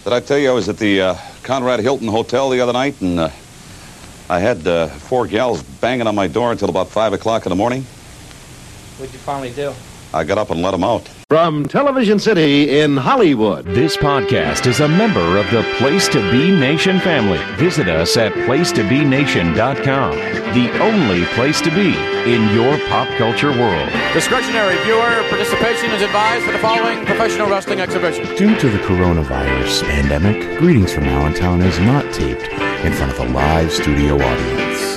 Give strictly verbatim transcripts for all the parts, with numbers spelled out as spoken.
Did I tell you I was at the uh, Conrad Hilton Hotel the other night, and uh, I had uh, four gals banging on my door until about five o'clock in the morning? What'd you finally do? I got up and let them out. From Television City in Hollywood. This podcast is a member of the Place to Be Nation family. Visit us at place to be nation dot com, the only place to be in your pop culture world. Discretionary viewer participation is advised for the following professional wrestling exhibition. Due to the coronavirus pandemic, Greetings from Allentown is not taped in front of a live studio audience.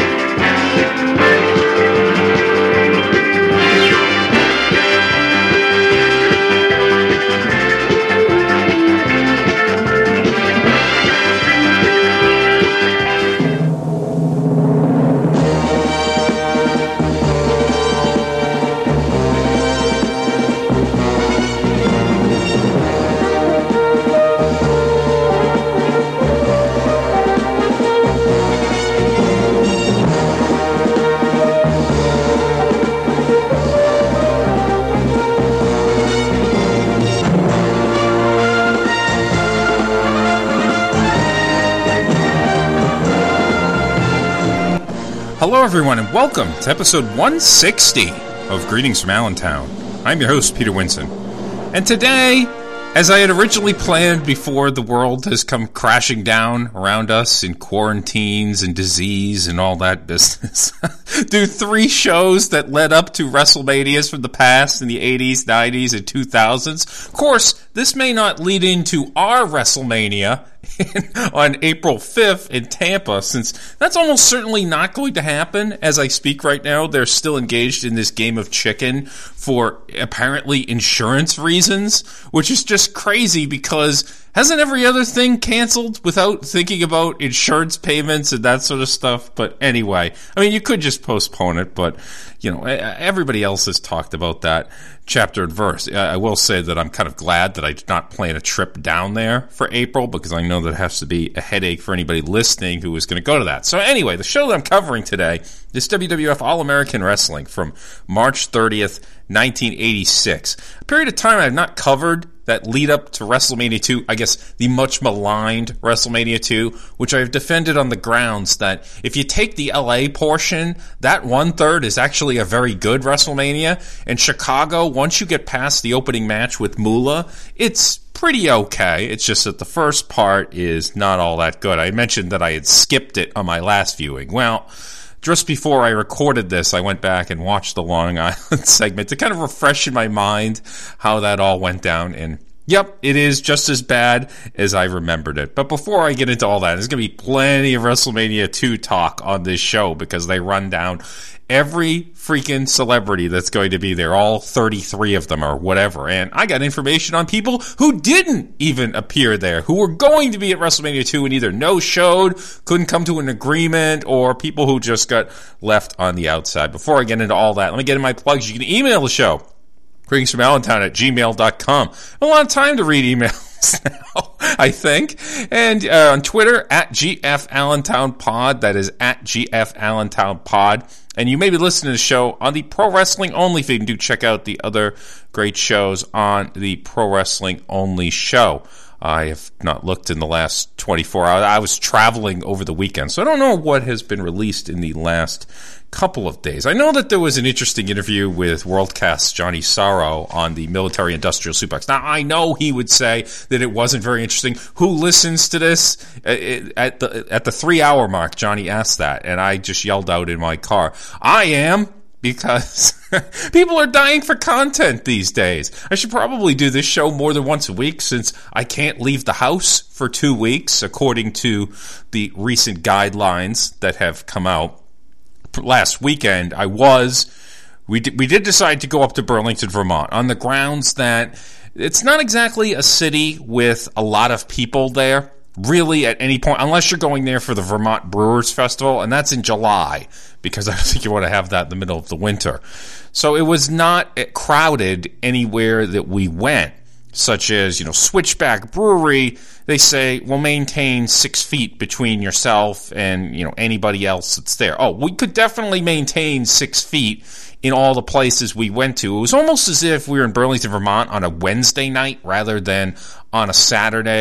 Hello, everyone, and welcome to episode one sixty of Greetings from Allentown. I'm your host, Peter Winson. And today, as I had originally planned before the world has come crashing down around us in quarantines and disease and all that business, do three shows that led up to WrestleManias from the past in the eighties, nineties, and two thousands. Of course, this may not lead into our WrestleMania on April fifth in Tampa, since that's almost certainly not going to happen. As I speak right now, they're still engaged in this game of chicken for apparently insurance reasons, which is just crazy because hasn't every other thing canceled without thinking about insurance payments and that sort of stuff? But anyway, I mean, you could just postpone it, but, you know, everybody else has talked about that chapter and verse. I will say that I'm kind of glad that I did not plan a trip down there for April, because I know that has to be a headache for anybody listening who is going to go to that. So anyway, the show that I'm covering today is W W F All-American Wrestling from March thirtieth, nineteen eighty-six. A period of time I've not covered that lead up to WrestleMania two, I guess the much maligned WrestleMania two, which I've defended on the grounds that if you take the L A portion, that one-third is actually a very good WrestleMania. And Chicago, once you get past the opening match with Moolah, it's pretty okay. It's just that the first part is not all that good. I mentioned that I had skipped it on my last viewing. Well, just before I recorded this, I went back and watched the Long Island segment to kind of refresh in my mind how that all went down. And yep, it is just as bad as I remembered it. But before I get into all that, there's going to be plenty of WrestleMania two talk on this show, because they run down every freaking celebrity that's going to be there, all thirty-three of them or whatever. And I got information on people who didn't even appear there, who were going to be at WrestleMania two and either no-showed, couldn't come to an agreement, or people who just got left on the outside. Before I get into all that, let me get in my plugs. You can email the show, greetings from Allentown at gmail dot com. A lot of time to read emails now, I think. And uh, on Twitter, at G F Allentown Pod. That is at G F Allentown Pod. And you may be listening to the show on the Pro Wrestling Only feed. And do check out the other great shows on the Pro Wrestling Only show. I have not looked in the last twenty-four hours. I was traveling over the weekend, so I don't know what has been released in the last couple of days. I know that there was an interesting interview with Worldcast's Johnny Sorrow on the Military Industrial Suplex. Now, I know he would say that it wasn't very interesting. Who listens to this? At the at the three-hour mark, Johnny asked that, and I just yelled out in my car, I am, because people are dying for content these days. I should probably do this show more than once a week, since I can't leave the house for two weeks, according to the recent guidelines that have come out. Last weekend, I was, we did, we did decide to go up to Burlington, Vermont, on the grounds that it's not exactly a city with a lot of people there, really, at any point, unless you're going there for the Vermont Brewers Festival, and that's in July, because I don't think you want to have that in the middle of the winter. So it was not crowded anywhere that we went, such as, you know, Switchback Brewery. They say, well, maintain six feet between yourself and, you know, anybody else that's there. Oh, we could definitely maintain six feet in all the places we went to. It was almost as if we were in Burlington, Vermont on a Wednesday night rather than on a Saturday.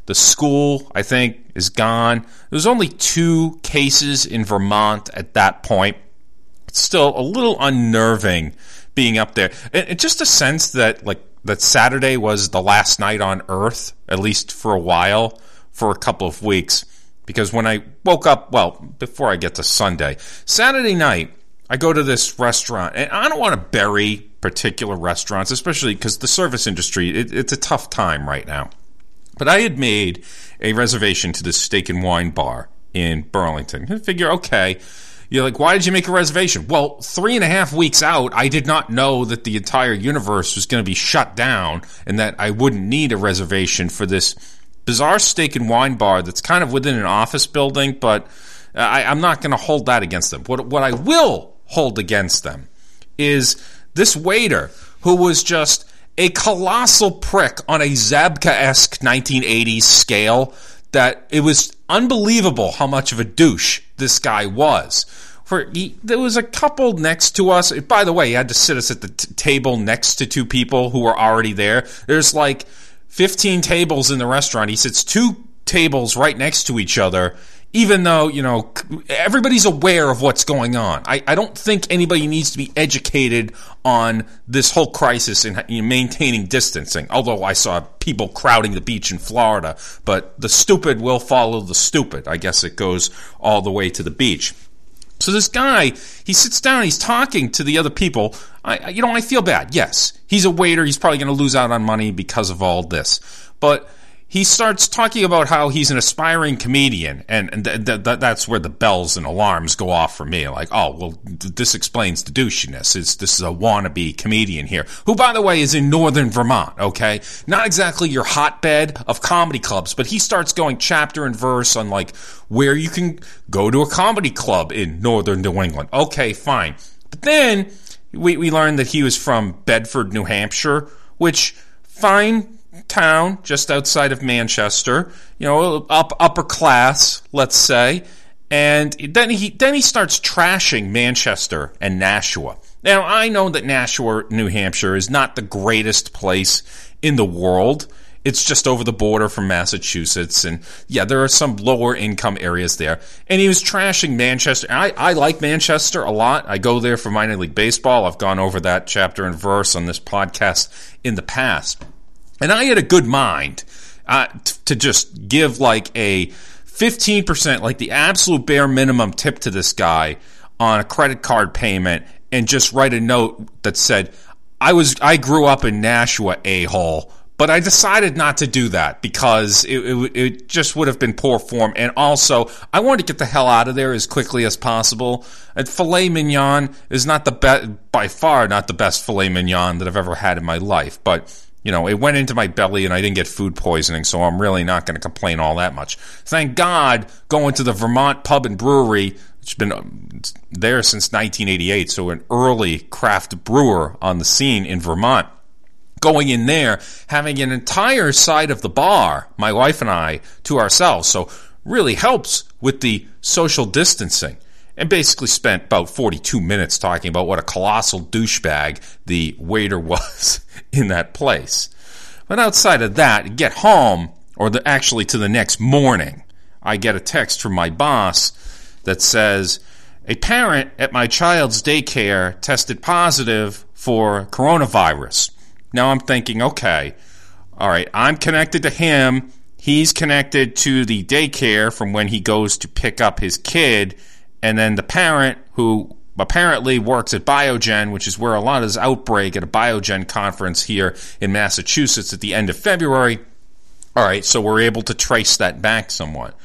The school, I think, is gone. There was only two cases in Vermont at that point. It's still a little unnerving being up there. And, and just a sense that, like, that Saturday was the last night on Earth, at least for a while, for a couple of weeks. Because when I woke up, well, before I get to Sunday, Saturday night, I go to this restaurant, and I don't want to bury particular restaurants, especially because the service industry, it, it's a tough time right now. But I had made a reservation to this steak and wine bar in Burlington. I figure, okay, you're like, why did you make a reservation? Well, three and a half weeks out, I did not know that the entire universe was going to be shut down and that I wouldn't need a reservation for this bizarre steak and wine bar that's kind of within an office building, but I, I'm not going to hold that against them. What, what I will hold against them is this waiter who was just a colossal prick on a Zabka-esque nineteen eighties scale that it was unbelievable how much of a douche this guy was. For he, there was a couple next to us. By the way, he had to sit us at the t- table next to two people who were already there. There's like fifteen tables in the restaurant. He sits two tables right next to each other, even though, you know, everybody's aware of what's going on. I, I don't think anybody needs to be educated on this whole crisis and, you know, maintaining distancing, although I saw people crowding the beach in Florida. But the stupid will follow the stupid. I guess it goes all the way to the beach. So this guy, he sits down, he's talking to the other people. I, you know, I feel bad. Yes, he's a waiter. He's probably going to lose out on money because of all this. But he starts talking about how he's an aspiring comedian, and, and th- th- th- that's where the bells and alarms go off for me. Like, oh, well, th- this explains the douchiness. It's, this is a wannabe comedian here, who, by the way, is in northern Vermont, okay? Not exactly your hotbed of comedy clubs, but he starts going chapter and verse on, like, where you can go to a comedy club in northern New England. Okay, fine. But then we, we learned that he was from Bedford, New Hampshire, which, fine town just outside of Manchester, you know, up upper class, let's say, and then he then he starts trashing Manchester and Nashua. Now, I know that Nashua, New Hampshire, is not the greatest place in the world. It's just over the border from Massachusetts, and yeah, there are some lower income areas there. And he was trashing Manchester. I, I like Manchester a lot. I go there for minor league baseball. I've gone over that chapter and verse on this podcast in the past. And I had a good mind uh, t- to just give like a fifteen percent, like the absolute bare minimum tip to this guy on a credit card payment, and just write a note that said, I was I grew up in Nashua, a-hole. But I decided not to do that because it, it, it just would have been poor form. And also, I wanted to get the hell out of there as quickly as possible. And filet mignon is not the be- by far not the best filet mignon that I've ever had in my life. But you know, it went into my belly and I didn't get food poisoning, so I'm really not going to complain all that much. Thank God, going to the Vermont Pub and Brewery, which has been there since nineteen eighty-eight, so an early craft brewer on the scene in Vermont. Going in there, having an entire side of the bar, my wife and I, to ourselves, so really helps with the social distancing. And basically spent about forty-two minutes talking about what a colossal douchebag the waiter was in that place. But outside of that, get home, or the, actually to the next morning, I get a text from my boss that says, a parent at my child's daycare tested positive for coronavirus. Now I'm thinking, okay, all right, I'm connected to him. He's connected to the daycare from when he goes to pick up his kid. And then the parent, who apparently works at Biogen, which is where a lot of this outbreak at a Biogen conference here in Massachusetts at the end of February. All right, so we're able to trace that back somewhat.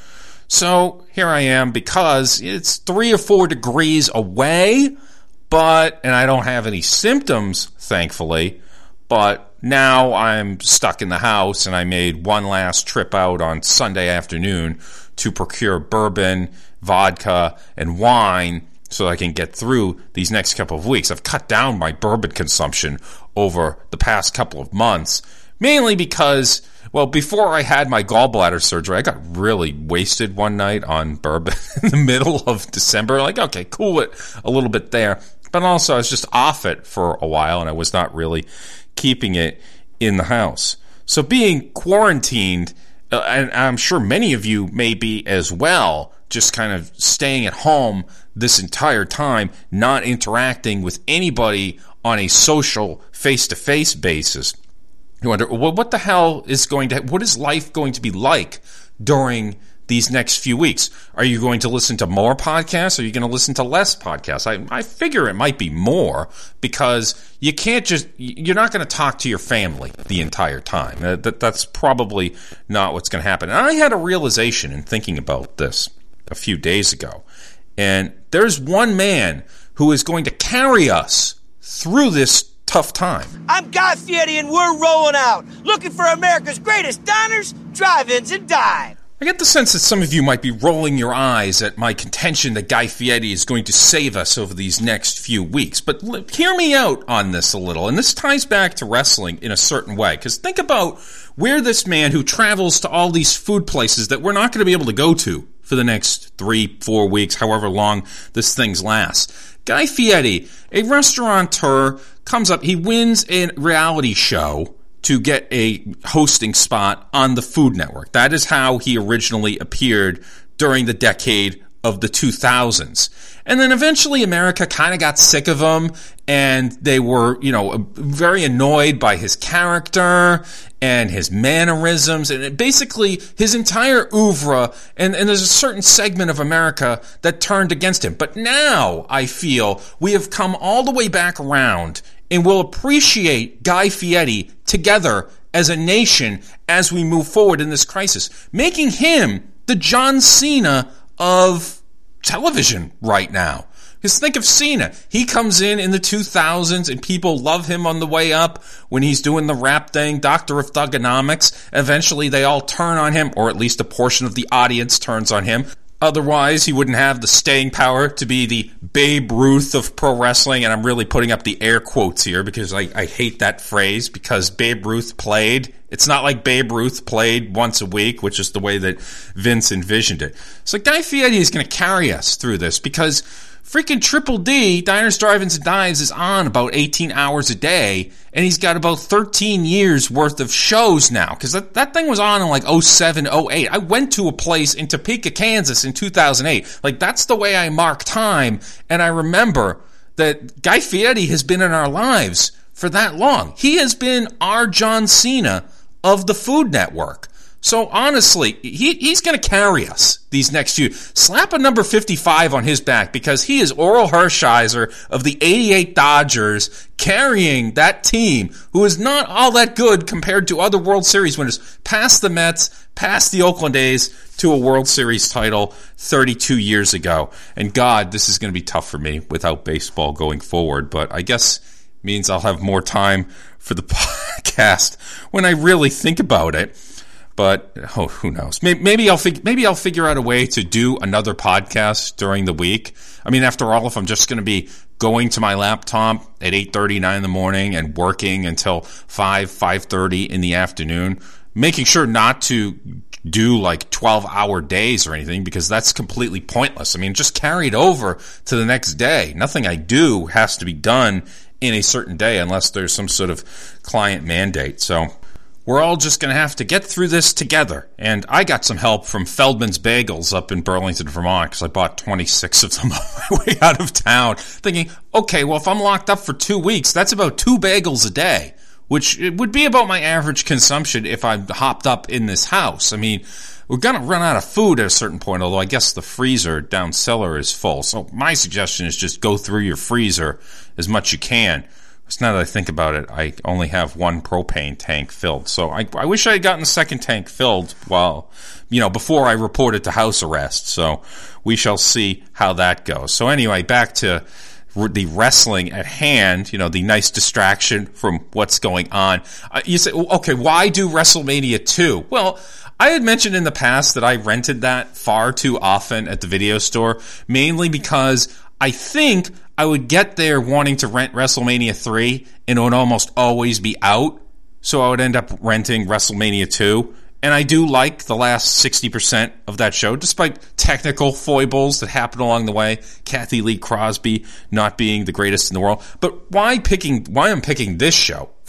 So here I am, because it's three or four degrees away, but, and I don't have any symptoms, thankfully, but now I'm stuck in the house, and I made one last trip out on Sunday afternoon to procure bourbon, vodka, and wine so I can get through these next couple of weeks. I've cut down my bourbon consumption over the past couple of months, mainly because, well, before I had my gallbladder surgery, I got really wasted one night on bourbon in the middle of December. Like, okay, cool it a little bit there. But also I was just off it for a while, and I was not really keeping it in the house. So being quarantined uh, and I'm sure many of you may be as well, just kind of staying at home this entire time, not interacting with anybody on a social, face-to-face basis. You wonder, well, what the hell is going to, what is life going to be like during these next few weeks? Are you going to listen to more podcasts? Or are you going to listen to less podcasts? I, I figure it might be more, because you can't just, you're not going to talk to your family the entire time. Uh, that, that's probably not what's going to happen. And I had a realization in thinking about this a few days ago. And there's one man who is going to carry us through this tough time. I'm Guy Fieri, and we're rolling out, looking for America's greatest diners, drive-ins, and dives. I get the sense that some of you might be rolling your eyes at my contention that Guy Fieri is going to save us over these next few weeks. But l- hear me out on this a little, and this ties back to wrestling in a certain way. Because think about where this man who travels to all these food places that we're not going to be able to go to for the next three, four weeks, however long this thing's last. Guy Fieri, a restaurateur, comes up, he wins a reality show to get a hosting spot on the Food Network. That is how he originally appeared during the decade of the two thousands. And then eventually America kind of got sick of him, and they were, you know, very annoyed by his character and his mannerisms, and it basically his entire oeuvre, and, and there's a certain segment of America that turned against him. But now, I feel, we have come all the way back around, and will appreciate Guy Fieri together as a nation as we move forward in this crisis, making him the John Cena of television right now. Because think of Cena. He comes in in the two thousands and people love him on the way up when he's doing the rap thing, Doctor of Thugonomics. Eventually they all turn on him, or at least a portion of the audience turns on him. Otherwise, he wouldn't have the staying power to be the Babe Ruth of pro wrestling, and I'm really putting up the air quotes here because I, I hate that phrase, because Babe Ruth played. It's not like Babe Ruth played once a week, which is the way that Vince envisioned it. So Guy Fieri is going to carry us through this, because freaking Triple D, Diners, Drive-Ins, and Dives, is on about eighteen hours a day, and he's got about thirteen years worth of shows now, because that, that thing was on in like oh seven, oh eight. I went to a place in Topeka, Kansas in two thousand eight. Like, that's the way I mark time, and I remember that Guy Fieri has been in our lives for that long. He has been our John Cena of the Food Network. So honestly, he, he's going to carry us these next few. Slap a number fifty-five on his back, because he is Oral Hershiser of the eighty-eight Dodgers, carrying that team, who is not all that good compared to other World Series winners, past the Mets, past the Oakland A's, to a World Series title thirty-two years ago. And God, this is going to be tough for me without baseball going forward, but I guess means I'll have more time for the podcast when I really think about it. But oh, who knows? Maybe, maybe I'll fig- maybe I'll figure out a way to do another podcast during the week. I mean, after all, if I'm just going to be going to my laptop at eight thirty, nine in the morning and working until five, five thirty in the afternoon, making sure not to do like twelve-hour days or anything, because that's completely pointless. I mean, just carry it over to the next day. Nothing I do has to be done in a certain day unless there's some sort of client mandate. So we're all just going to have to get through this together. And I got some help from Feldman's Bagels up in Burlington, Vermont, because I bought twenty-six of them on my way out of town, thinking, okay, well, if I'm locked up for two weeks, that's about two bagels a day, which it would be about my average consumption if I hopped up in this house. I mean, we're going to run out of food at a certain point, although I guess the freezer down cellar is full. So my suggestion is just go through your freezer as much you can. Because now that I think about it, I only have one propane tank filled. So I, I wish I had gotten the second tank filled while, you know, before I reported to house arrest. So we shall see how that goes. So anyway, back to the wrestling at hand, you know, the nice distraction from what's going on. Uh, you say, okay, why do WrestleMania two? Well, I had mentioned in the past that I rented that far too often at the video store, mainly because I think I would get there wanting to rent WrestleMania three, and it would almost always be out, so I would end up renting WrestleMania two. And I do like the last sixty percent of that show, despite technical foibles that happen along the way. Kathy Lee Crosby not being the greatest in the world. But why picking? Why I'm picking this show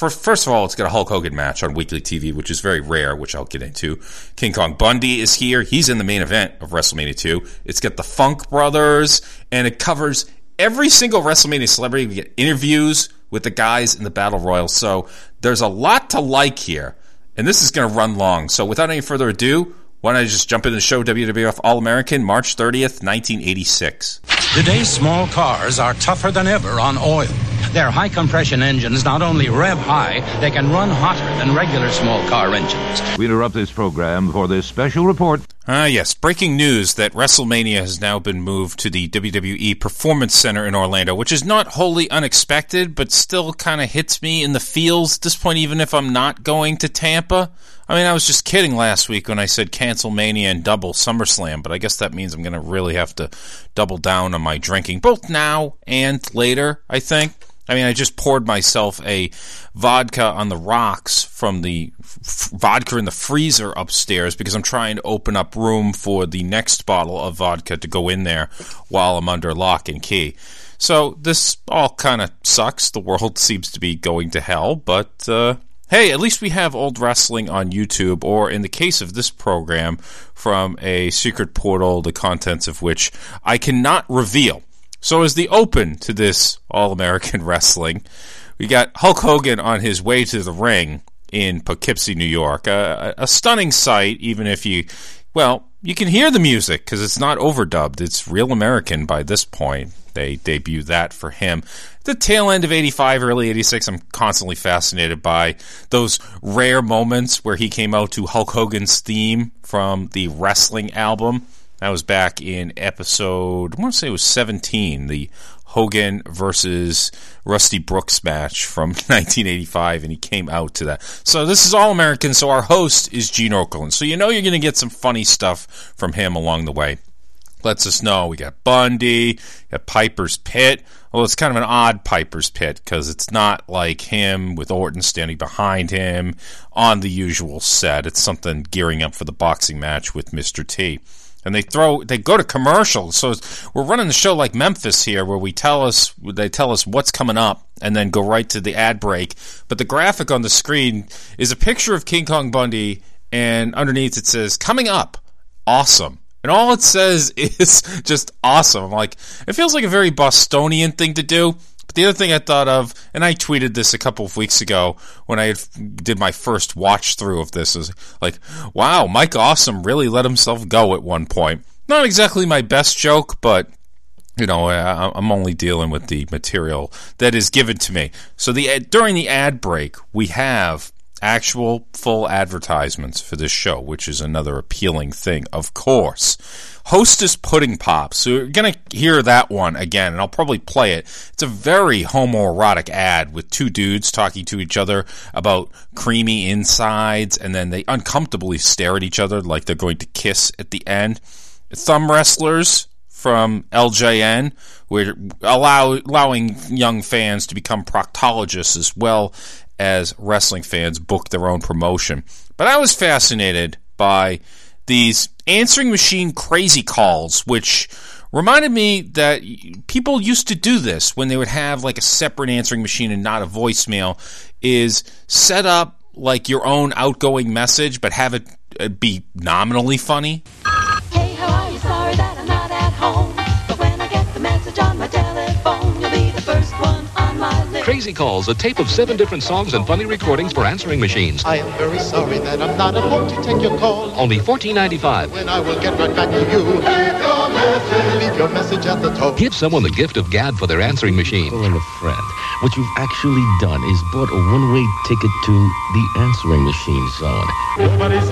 For, first of all, it's got a Hulk Hogan match on weekly T V, which is very rare, which I'll get into. King Kong Bundy is here. He's in the main event of WrestleMania two. It's got the Funk Brothers, and it covers every single WrestleMania celebrity. We get interviews with the guys in the Battle Royal. So there's a lot to like here, and this is going to run long. So without any further ado, why don't I just jump into the show, W W F All-American, March thirtieth, nineteen eighty-six. Today's small cars are tougher than ever on oil. Their high-compression engines not only rev high, they can run hotter than regular small car engines. We interrupt this program for this special report. Ah, yes. Breaking news that WrestleMania has now been moved to the W W E Performance Center in Orlando, which is not wholly unexpected, but still kind of hits me in the feels at this point, even if I'm not going to Tampa. I mean, I was just kidding last week when I said cancel Mania and double SummerSlam, but I guess that means I'm going to really have to double down on my drinking, both now and later, I think. I mean, I just poured myself a vodka on the rocks from the f- vodka in the freezer upstairs because I'm trying to open up room for the next bottle of vodka to go in there while I'm under lock and key. So this all kind of sucks. The world seems to be going to hell, but uh, hey, at least we have old wrestling on YouTube, or in the case of this program, from a secret portal, the contents of which I cannot reveal. So as the open to this All-American Wrestling, we got Hulk Hogan on his way to the ring in Poughkeepsie, New York. A, a stunning sight, even if you, well, you can hear the music because it's not overdubbed. It's real American by this point. They debut that for him. The tail end of eighty-five, early eighty-six, I'm constantly fascinated by those rare moments where he came out to Hulk Hogan's theme from the wrestling album. That was back in episode, I want to say it was seventeen, the Hogan versus Rusty Brooks match from nineteen eighty-five, and he came out to that. So this is All American, so our host is Gene Okerlund. So you know you're going to get some funny stuff from him along the way. Lets us know we got Bundy, got Piper's Pit. Well, it's kind of an odd Piper's Pit because it's not like him with Orton standing behind him on the usual set. It's something gearing up for the boxing match with Mister T. And they throw, they go to commercials. So we're running the show like Memphis here, where we tell us, they tell us what's coming up, and then go right to the ad break. But the graphic on the screen is a picture of King Kong Bundy, and underneath it says, "Coming up, awesome." And all it says is just awesome. I'm like, it feels like a very Bostonian thing to do. But the other thing I thought of, and I tweeted this a couple of weeks ago when I did my first watch through of this, is like, wow, Mike Awesome really let himself go at one point. Not exactly my best joke, but you know, I'm only dealing with the material that is given to me. So the during the ad break, we have actual full advertisements for this show, which is another appealing thing, of course. Hostess Pudding Pops. So you're going to hear that one again, and I'll probably play it. It's a very homoerotic ad with two dudes talking to each other about creamy insides, and then they uncomfortably stare at each other like they're going to kiss at the end. Thumb Wrestlers from L J N, we're allow, allowing young fans to become proctologists as well as wrestling fans book their own promotion. But I was fascinated by these answering machine crazy calls, which reminded me that people used to do this when they would have like a separate answering machine and not a voicemail, is set up like your own outgoing message, but have it be nominally funny. Hey, how are you? Sorry that I'm not at home, but when I get the message on my telephone, you'll be the first one on my list. Crazy Calls, a tape of seven different songs and funny recordings for answering machines. I am very sorry that I'm not at home to take your call. Only fourteen ninety-five. When I will get right back to you. Leave your message. Leave your message at the top. Give someone the gift of gab for their answering machine. Calling a friend. What you've actually done is bought a one-way ticket to the answering machine zone. Nobody's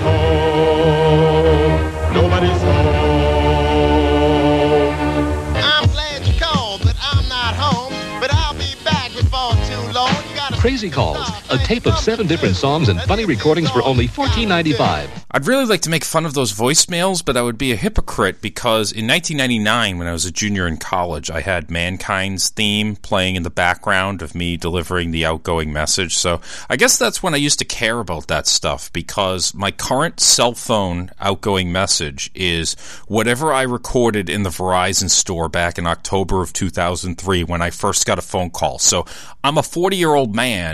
home. Nobody's home. I'm glad you called, but I'm not home. But I'll be back before too long. You gotta Crazy Calls, a tape of seven different songs and funny recordings for only fourteen ninety-five. I'd really like to make fun of those voicemails, but I would be a hypocrite because in nineteen ninety-nine, when I was a junior in college, I had Mankind's theme playing in the background of me delivering the outgoing message. So I guess that's when I used to care about that stuff, because my current cell phone outgoing message is whatever I recorded in the Verizon store back in October of two thousand three when I first got a phone call. So I'm a forty-year-old man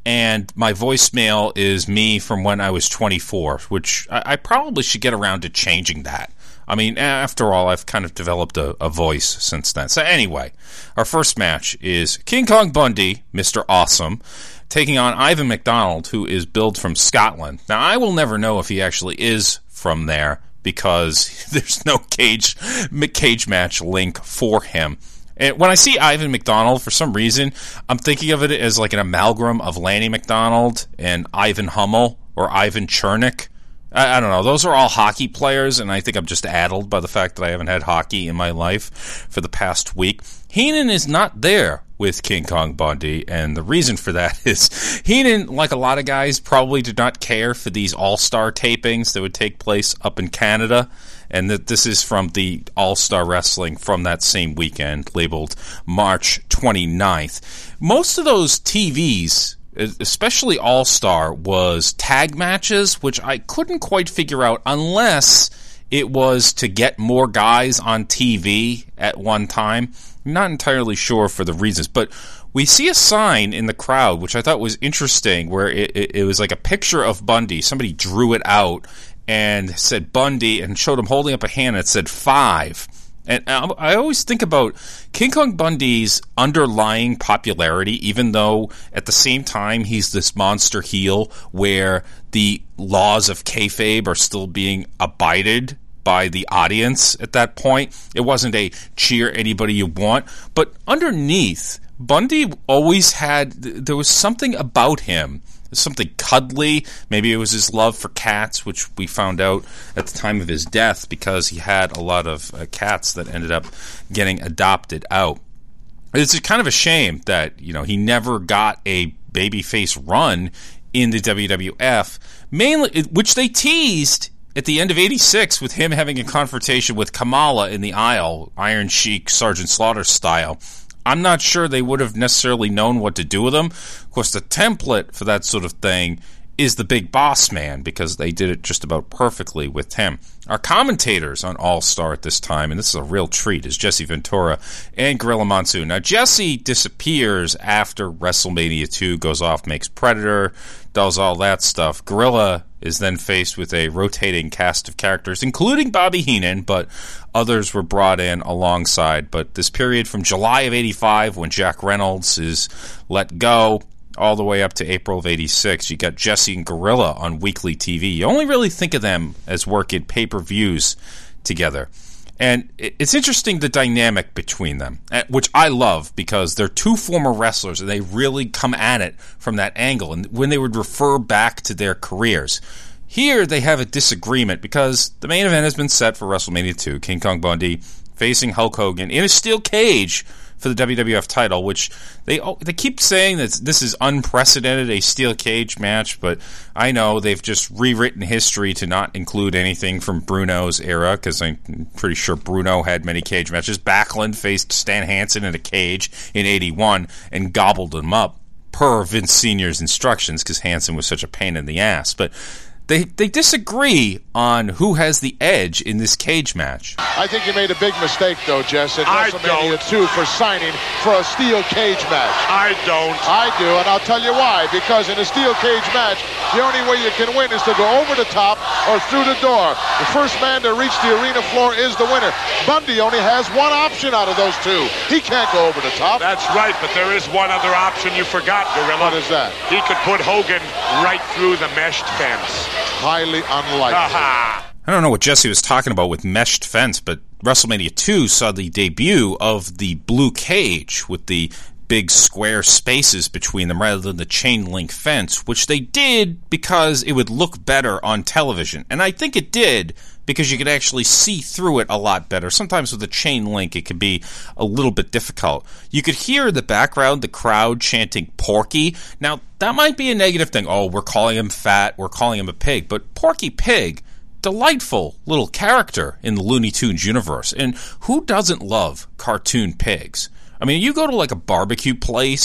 and my voicemail is me from when I was twenty-four, which I, I probably should get around to changing that. I mean, after all, I've kind of developed a, a voice since then. So anyway, our first match is King Kong Bundy, Mister Awesome, taking on Ivan McDonald, who is billed from Scotland. Now, I will never know if he actually is from there because there's no cage cage match link for him. And when I see Ivan McDonald, for some reason, I'm thinking of it as like an amalgam of Lanny McDonald and Ivan Hummel or Ivan Chernik. I, I don't know. Those are all hockey players, and I think I'm just addled by the fact that I haven't had hockey in my life for the past week. Heenan is not there with King Kong Bundy, and the reason for that is Heenan, like a lot of guys, probably did not care for these all-star tapings that would take place up in Canada, and that this is from the All-Star Wrestling from that same weekend, labeled March twenty-ninth. Most of those T Vs, especially All-Star, was tag matches, which I couldn't quite figure out unless it was to get more guys on T V at one time. I'm not entirely sure for the reasons, but we see a sign in the crowd, which I thought was interesting, where it, it, it was like a picture of Bundy. Somebody drew it out and said Bundy and showed him holding up a hand and it said five. And I always think about King Kong Bundy's underlying popularity, even though at the same time he's this monster heel where the laws of kayfabe are still being abided by the audience at that point. It wasn't a cheer anybody you want, but underneath, Bundy always had, there was something about him, something cuddly. Maybe it was his love for cats, which we found out at the time of his death because he had a lot of uh, cats that ended up getting adopted out. It's kind of a shame that, you know, he never got a babyface run in the W W F, mainly, which they teased at the end of eighty-six with him having a confrontation with Kamala in the aisle, Iron Sheik, Sergeant Slaughter style. I'm not sure they would have necessarily known what to do with him. Of course, the template for that sort of thing is the Big Boss Man, because they did it just about perfectly with him. Our commentators on All-Star at this time, and this is a real treat, is Jesse Ventura and Gorilla Monsoon. Now, Jesse disappears after WrestleMania two, goes off, makes Predator, does all that stuff. Gorilla is then faced with a rotating cast of characters, including Bobby Heenan, but others were brought in alongside. But this period from July of eighty-five, when Jack Reynolds is let go, all the way up to April of eighty-six, you got Jesse and Gorilla on weekly T V. You only really think of them as working pay-per-views together. And it's interesting, the dynamic between them, which I love because they're two former wrestlers and they really come at it from that angle. And when they would refer back to their careers, here they have a disagreement because the main event has been set for WrestleMania two. King Kong Bundy facing Hulk Hogan in a steel cage for the W W F title, which they they keep saying that this is unprecedented, a steel cage match, but I know they've just rewritten history to not include anything from Bruno's era, because I'm pretty sure Bruno had many cage matches. Backlund faced Stan Hansen in a cage in eighty-one and gobbled him up per Vince Senior's instructions, because Hansen was such a pain in the ass. But They they disagree on who has the edge in this cage match. I think you made a big mistake, though, Jess, at WrestleMania two for signing for a steel cage match. I don't. I do, and I'll tell you why. Because in a steel cage match, the only way you can win is to go over the top or through the door. The first man to reach the arena floor is the winner. Bundy only has one option out of those two. He can't go over the top. That's right, but there is one other option you forgot, Gorilla. What is that? He could put Hogan right through the meshed fence. Highly unlikely. Aha. I don't know what Jesse was talking about with meshed fence, but WrestleMania two saw the debut of the blue cage with the big square spaces between them rather than the chain link fence, which they did because it would look better on television. And I think it did because you could actually see through it a lot better. Sometimes with the chain link, it could be a little bit difficult. You could hear in the background the crowd chanting Porky. Now, that might be a negative thing. Oh, we're calling him fat, we're calling him a pig. But Porky Pig, delightful little character in the Looney Tunes universe. And who doesn't love cartoon pigs? I mean, you go to like a barbecue place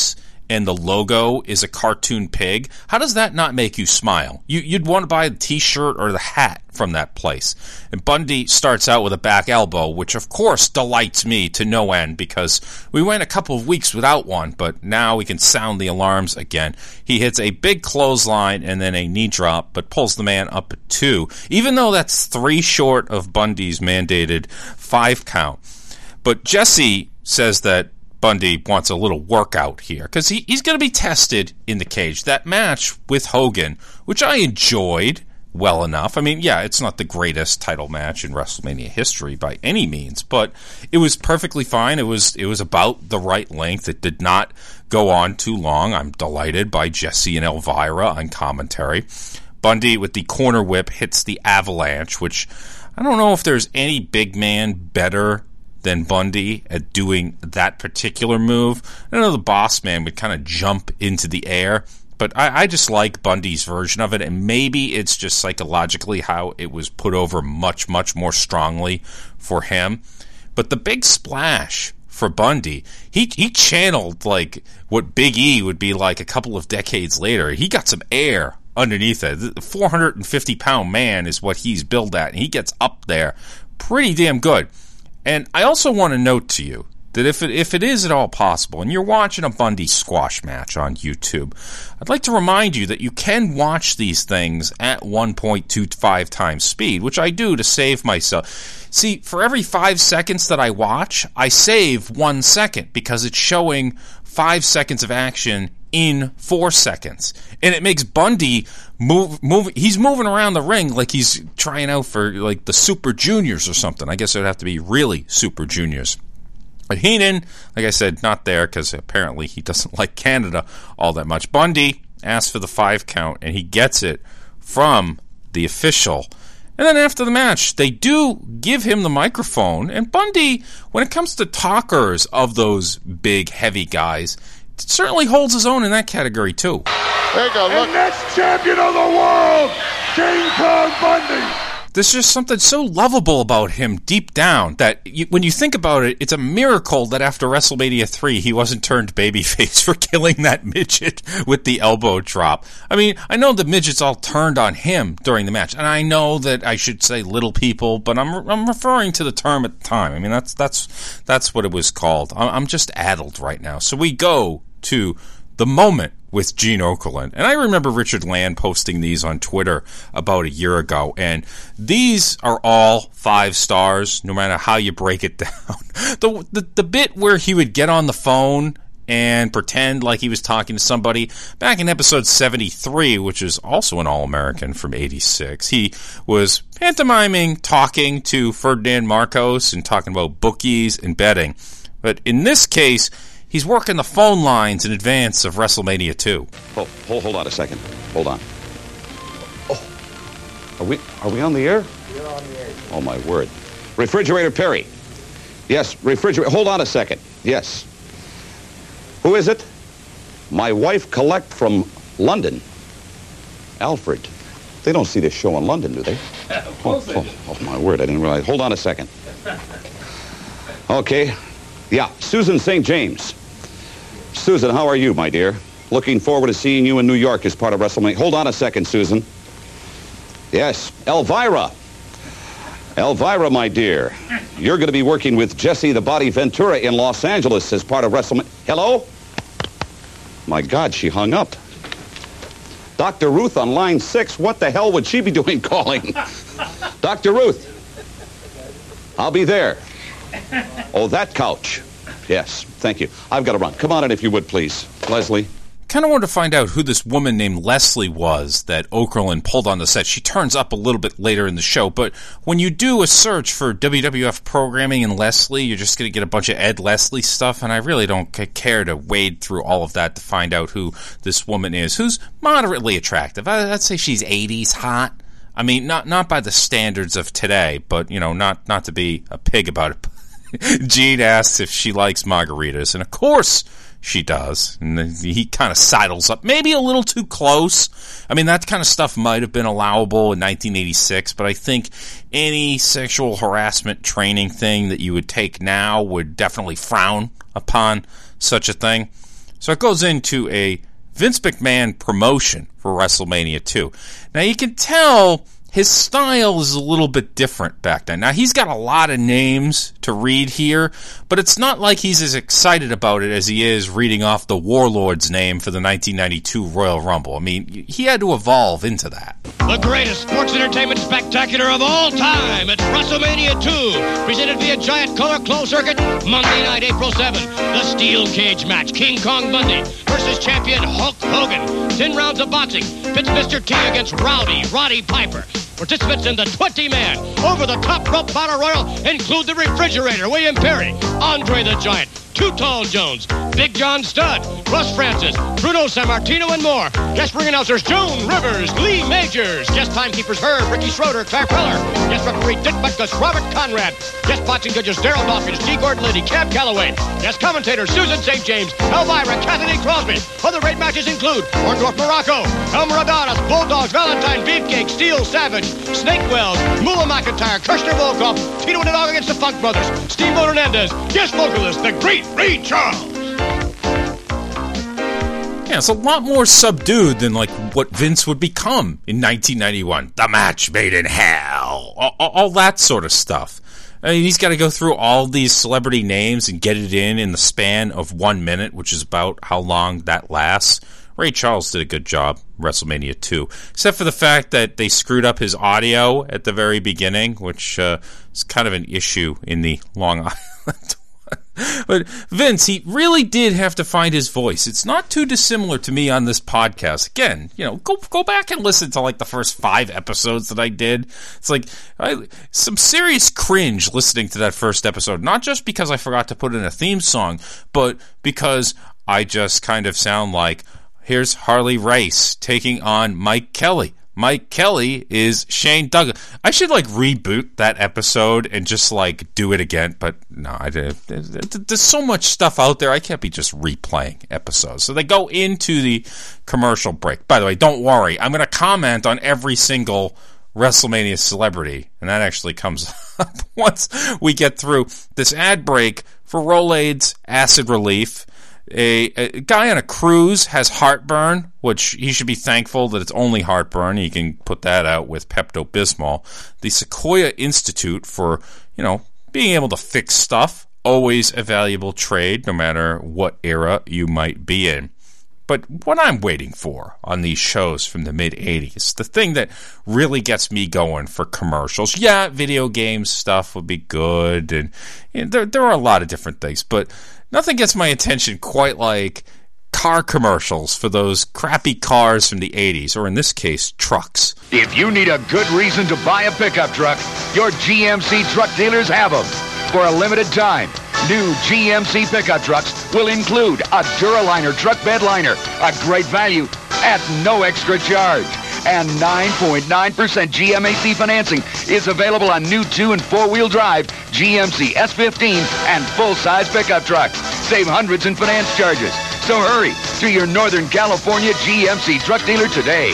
and the logo is a cartoon pig, how does that not make you smile? You, you'd want to buy the t-shirt or the hat from that place. And Bundy starts out with a back elbow, which of course delights me to no end because we went a couple of weeks without one, but now we can sound the alarms again. He hits a big clothesline and then a knee drop, but pulls the man up at two, even though that's three short of Bundy's mandated five count. But Jesse says that Bundy wants a little workout here because he, he's going to be tested in the cage. That match with Hogan, which I enjoyed well enough. I mean, yeah, it's not the greatest title match in WrestleMania history by any means, but it was perfectly fine. It was it was about the right length. It did not go on too long. I'm delighted by Jesse and Elvira on commentary. Bundy with the corner whip hits the avalanche, which I don't know if there's any big man better than Bundy at doing that particular move. I know the Boss Man would kind of jump into the air, but I, I just like Bundy's version of it, and maybe it's just psychologically how it was put over much, much more strongly for him. But the big splash for Bundy, he he channeled like what Big E would be like a couple of decades later. He got some air underneath it. The four hundred fifty pound man is what he's billed at, and he gets up there pretty damn good. And I also want to note to you that if it, if it is at all possible, and you're watching a Bundy squash match on YouTube, I'd like to remind you that you can watch these things at one point two five times speed, which I do to save myself. See, for every five seconds that I watch, I save one second because it's showing five seconds of action in four seconds. And it makes Bundy move, move, he's moving around the ring like he's trying out for like the Super Juniors or something. I guess it would have to be really Super Juniors. But Heenan, like I said, not there because apparently he doesn't like Canada all that much. Bundy asks for the five count and he gets it from the official. And then after the match, they do give him the microphone. And Bundy, when it comes to talkers of those big, heavy guys, certainly holds his own in that category, too. Take a look. And next champion of the world, King Kong Bundy. There's just something so lovable about him deep down that you, when you think about it, it's a miracle that after WrestleMania three, he wasn't turned babyface for killing that midget with the elbow drop. I mean, I know the midgets all turned on him during the match, and I know that I should say little people, but I'm I'm referring to the term at the time. I mean, that's that's that's what it was called. I'm just addled right now. So we go to the moment with Gene Okerlund. And I remember Richard Land posting these on Twitter about a year ago, and these are all five stars, no matter how you break it down. The, the, the bit where he would get on the phone and pretend like he was talking to somebody, back in episode seventy-three, which is also an All-American from eighty-six, he was pantomiming talking to Ferdinand Marcos and talking about bookies and betting. But in this case, he's working the phone lines in advance of WrestleMania two. Oh, hold, hold on a second. Hold on. Oh, are we are we on the air? You're on the air. Oh, my word. Refrigerator Perry. Yes, refrigerator. Hold on a second. Yes. Who is it? My wife Collect from London. Alfred. They don't see this show in London, do they? Of course oh, they do. Oh, oh, my word. I didn't realize. Hold on a second. Okay. Yeah, Susan Saint James. Susan, how are you, my dear? Looking forward to seeing you in New York as part of WrestleMania. Hold on a second, Susan. Yes, Elvira. Elvira, my dear. You're going to be working with Jesse the Body Ventura in Los Angeles as part of WrestleMania. Hello? My God, she hung up. Doctor Ruth on line six. What the hell would she be doing calling? Doctor Ruth. I'll be there. Oh, that couch. Yes, thank you. I've got to run. Come on in if you would, please. Leslie. Kind of wanted to find out who this woman named Leslie was that Okerlund pulled on the set. She turns up a little bit later in the show, but when you do a search for W W F programming and Leslie, you're just going to get a bunch of Ed Leslie stuff, and I really don't care to wade through all of that to find out who this woman is, who's moderately attractive. I'd say she's eighties hot. I mean, not not by the standards of today, but, you know, not, not to be a pig about it. Gene asks if she likes margaritas, and of course she does. And then he kind of sidles up, maybe a little too close. I mean, that kind of stuff might have been allowable in nineteen eighty-six, but I think any sexual harassment training thing that you would take now would definitely frown upon such a thing. So it goes into a Vince McMahon promotion for WrestleMania two. Now you can tell his style is a little bit different back then. Now he's got a lot of names to read here, but it's not like he's as excited about it as he is reading off the Warlord's name for the nineteen ninety-two Royal Rumble. I mean, he had to evolve into that. The greatest sports entertainment spectacular of all time. It's WrestleMania two, presented via Giant Color Closed Circuit, Monday night, April seventh. The Steel Cage match, King Kong Bundy versus champion Hulk Hogan. Ten rounds of boxing, pits Mister T against Rowdy Roddy Piper. Participants in the twenty-man over-the-top rope battle royal include the Refrigerator, William Perry, Andre the Giant, Too Tall Jones, Big John Studd, Russ Francis, Bruno Sammartino, and more. Guest ring announcers Joan Rivers, Lee Majors. Guest timekeepers Herb, Ricky Schroeder, Claire Feller. Guest referee Dick Butkus, Robert Conrad. Guest boxing judges Daryl Dawkins, G. Gordon Liddy, Cab Calloway. Guest commentators Susan Saint James, Elvira, Kathleen Crosby. Other great matches include Orndorff Morocco, Elmer Adonis, Bulldogs, Valentine, Beefcake, Steel Savage, Snake Wells, Moolah McIntyre, Kirshner Volkov, Tito and the Dog against the Funk Brothers, Steamboat Hernandez, guest vocalist, the great Ray Charles. Yeah, it's a lot more subdued than like what Vince would become in nineteen ninety-one. The match made in hell. All, all, all that sort of stuff. I mean, he's got to go through all these celebrity names and get it in in the span of one minute, which is about how long that lasts. Ray Charles did a good job, WrestleMania two, except for the fact that they screwed up his audio at the very beginning, which uh, is kind of an issue in the Long Island. But Vince, he really did have to find his voice. It's not too dissimilar to me on this podcast. Again, you know, go go back and listen to like the first five episodes that I did. It's like I, some serious cringe listening to that first episode. Not just because I forgot to put in a theme song, but because I just kind of sound like, here's Harley Race taking on Mike Kelly. Mike Kelly is Shane Douglas. I should, like, reboot that episode and just, like, do it again. But, no, I did. There's so much stuff out there. I can't be just replaying episodes. So they go into the commercial break. By the way, don't worry. I'm going to comment on every single WrestleMania celebrity. And that actually comes up once we get through this ad break for Rolaids Acid Relief. A, a guy on a cruise has heartburn, which he should be thankful that it's only heartburn. He can put that out with Pepto-Bismol. The Sequoia Institute for, you know, being able to fix stuff, always a valuable trade, no matter what era you might be in. But what I'm waiting for on these shows from the mid-eighties, the thing that really gets me going for commercials, yeah, video games stuff would be good, and you know, there, there are a lot of different things, but nothing gets my attention quite like car commercials for those crappy cars from the eighties, or in this case, trucks. If you need a good reason to buy a pickup truck, your G M C truck dealers have them. For a limited time, new G M C pickup trucks will include a Duraliner truck bed liner, a great value at no extra charge. And nine point nine percent G M C financing is available on new two- and four-wheel drive G M C S fifteen and full-size pickup trucks. Save hundreds in finance charges. So hurry to your Northern California G M C truck dealer today.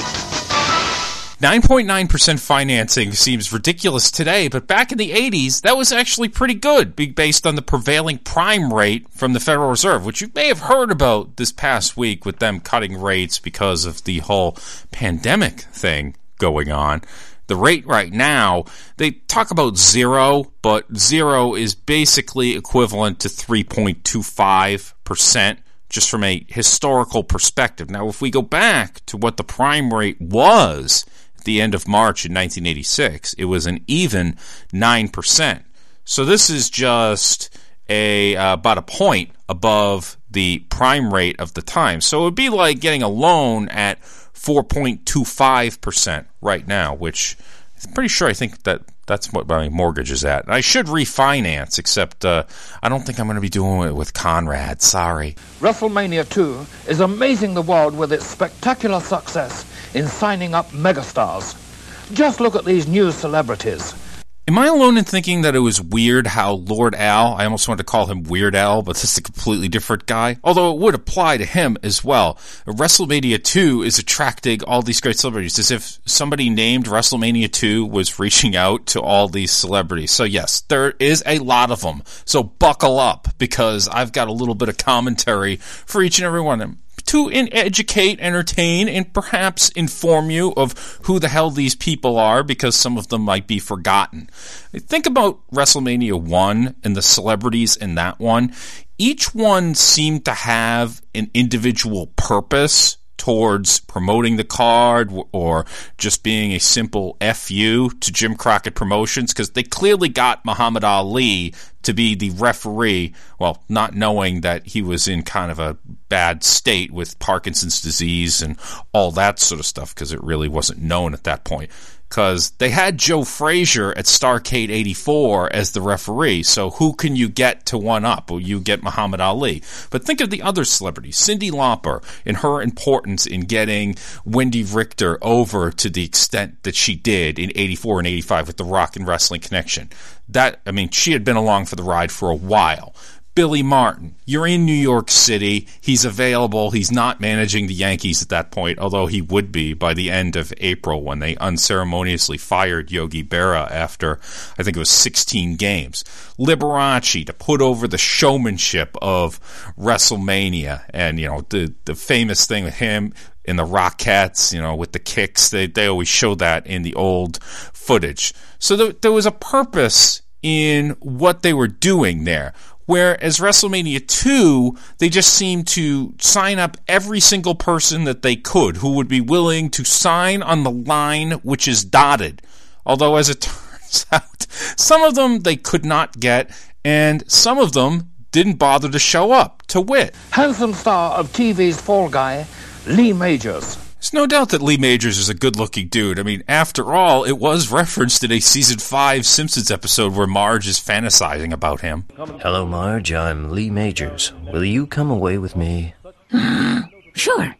nine point nine percent financing seems ridiculous today, but back in the eighties, that was actually pretty good, based on the prevailing prime rate from the Federal Reserve, which you may have heard about this past week with them cutting rates because of the whole pandemic thing going on. The rate right now, they talk about zero, but zero is basically equivalent to three point two five percent. Just from a historical perspective. Now, if we go back to what the prime rate was at the end of March in nineteen eighty-six, it was an even nine percent. So this is just a uh, about a point above the prime rate of the time. So it would be like getting a loan at four point two five percent right now, which I'm pretty sure I think that that's what my mortgage is at. I should refinance, except uh, I don't think I'm going to be doing it with Conrad. Sorry. WrestleMania two is amazing the world with its spectacular success in signing up megastars. Just look at these new celebrities. Am I alone in thinking that it was weird how Lord Al, I almost wanted to call him Weird Al, but this is a completely different guy, although it would apply to him as well. WrestleMania two is attracting all these great celebrities, as if somebody named WrestleMania two was reaching out to all these celebrities. So yes, there is a lot of them. So buckle up, because I've got a little bit of commentary for each and every one of them, to in- educate, entertain, and perhaps inform you of who the hell these people are, because some of them might be forgotten. Think about WrestleMania one and the celebrities in that one. Each one seemed to have an individual purpose towards promoting the card or just being a simple F U to Jim Crockett Promotions, because they clearly got Muhammad Ali to be the referee, well, not knowing that he was in kind of a bad state with Parkinson's disease and all that sort of stuff, because it really wasn't known at that point. Because they had Joe Frazier at Starrcade eighty-four as the referee, so who can you get to one up? Well, you get Muhammad Ali. But think of the other celebrities. Cyndi Lauper and her importance in getting Wendy Richter over to the extent that she did in eighty-four and eighty-five with the Rock and Wrestling Connection. That, I mean, she had been along for the ride for a while. Billy Martin, you're in New York City. He's available. He's not managing the Yankees at that point, although he would be by the end of April when they unceremoniously fired Yogi Berra after, I think it was sixteen games. Liberace to put over the showmanship of WrestleMania, and, you know, the, the famous thing with him in the Rockettes, you know, with the kicks. They, they always show that in the old footage. So there, there was a purpose in what they were doing there. Whereas WrestleMania two, they just seemed to sign up every single person that they could who would be willing to sign on the line which is dotted. Although, as it turns out, some of them they could not get, and some of them didn't bother to show up, to wit. Handsome star of T V's Fall Guy, Lee Majors. There's no doubt that Lee Majors is a good-looking dude. I mean, after all, it was referenced in a Season five Simpsons episode where Marge is fantasizing about him. Hello, Marge. I'm Lee Majors. Will you come away with me? Uh, sure.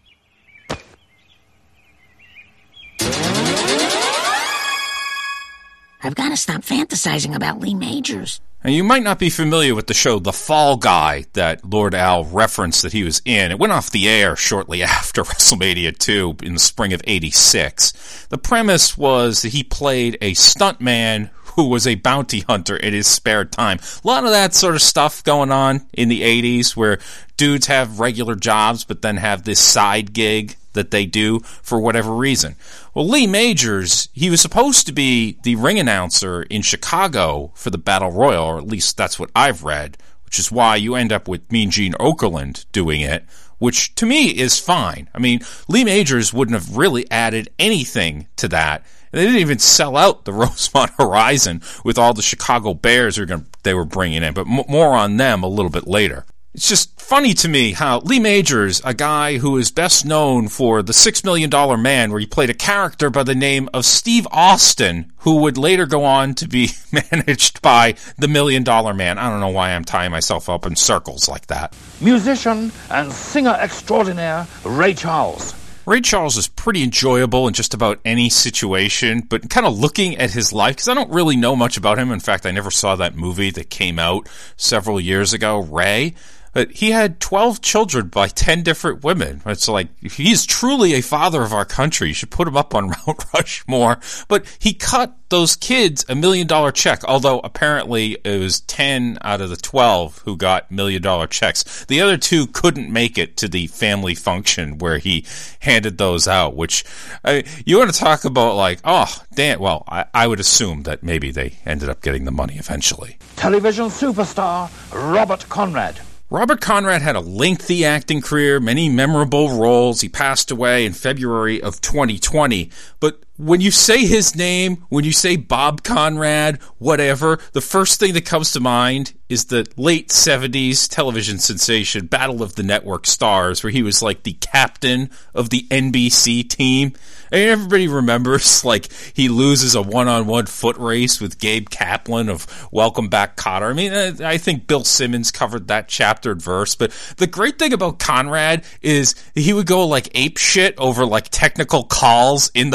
I've got to stop fantasizing about Lee Majors. Now, you might not be familiar with the show The Fall Guy that Lord Al referenced that he was in. It went off the air shortly after WrestleMania two in the spring of eighty-six. The premise was that he played a stuntman who was a bounty hunter in his spare time. A lot of that sort of stuff going on in the eighties where dudes have regular jobs but then have this side gig that they do for whatever reason. Well, Lee Majors, he was supposed to be the ring announcer in Chicago for the Battle Royal, or at least that's what I've read, which is why you end up with Mean Gene Okerlund doing it, which to me is fine. I mean, Lee Majors wouldn't have really added anything to that. They didn't even sell out the Rosemont Horizon with all the Chicago Bears are gonna, they were bringing in, but m- more on them a little bit later. It's just funny to me how Lee Majors, a guy who is best known for The Six Million Dollar Man, where he played a character by the name of Steve Austin, who would later go on to be managed by The Million Dollar Man. I don't know why I'm tying myself up in circles like that. Musician and singer extraordinaire Ray Charles. Ray Charles is pretty enjoyable in just about any situation, but kind of looking at his life, because I don't really know much about him. In fact, I never saw that movie that came out several years ago, Ray. But he had twelve children by ten different women. It's like, he's truly a father of our country. You should put him up on Mount Rushmore. But he cut those kids a million dollar check, although apparently it was ten out of the twelve who got million dollar checks. The other two couldn't make it to the family function where he handed those out, which, I, you want to talk about like, oh, damn, well, I, I would assume that maybe they ended up getting the money eventually. Television superstar Robert Conrad. Robert Conrad had a lengthy acting career, many memorable roles. He passed away in February of twenty twenty. But when you say his name, when you say Bob Conrad, whatever, the first thing that comes to mind is the late seventies television sensation Battle of the Network Stars, where he was like the captain of the N B C team. I mean, everybody remembers, like, he loses a one-on-one foot race with Gabe Kaplan of Welcome Back, Kotter. I mean, I think Bill Simmons covered that chapter and verse, but the great thing about Conrad is he would go, like, ape shit over, like, technical calls in the Battle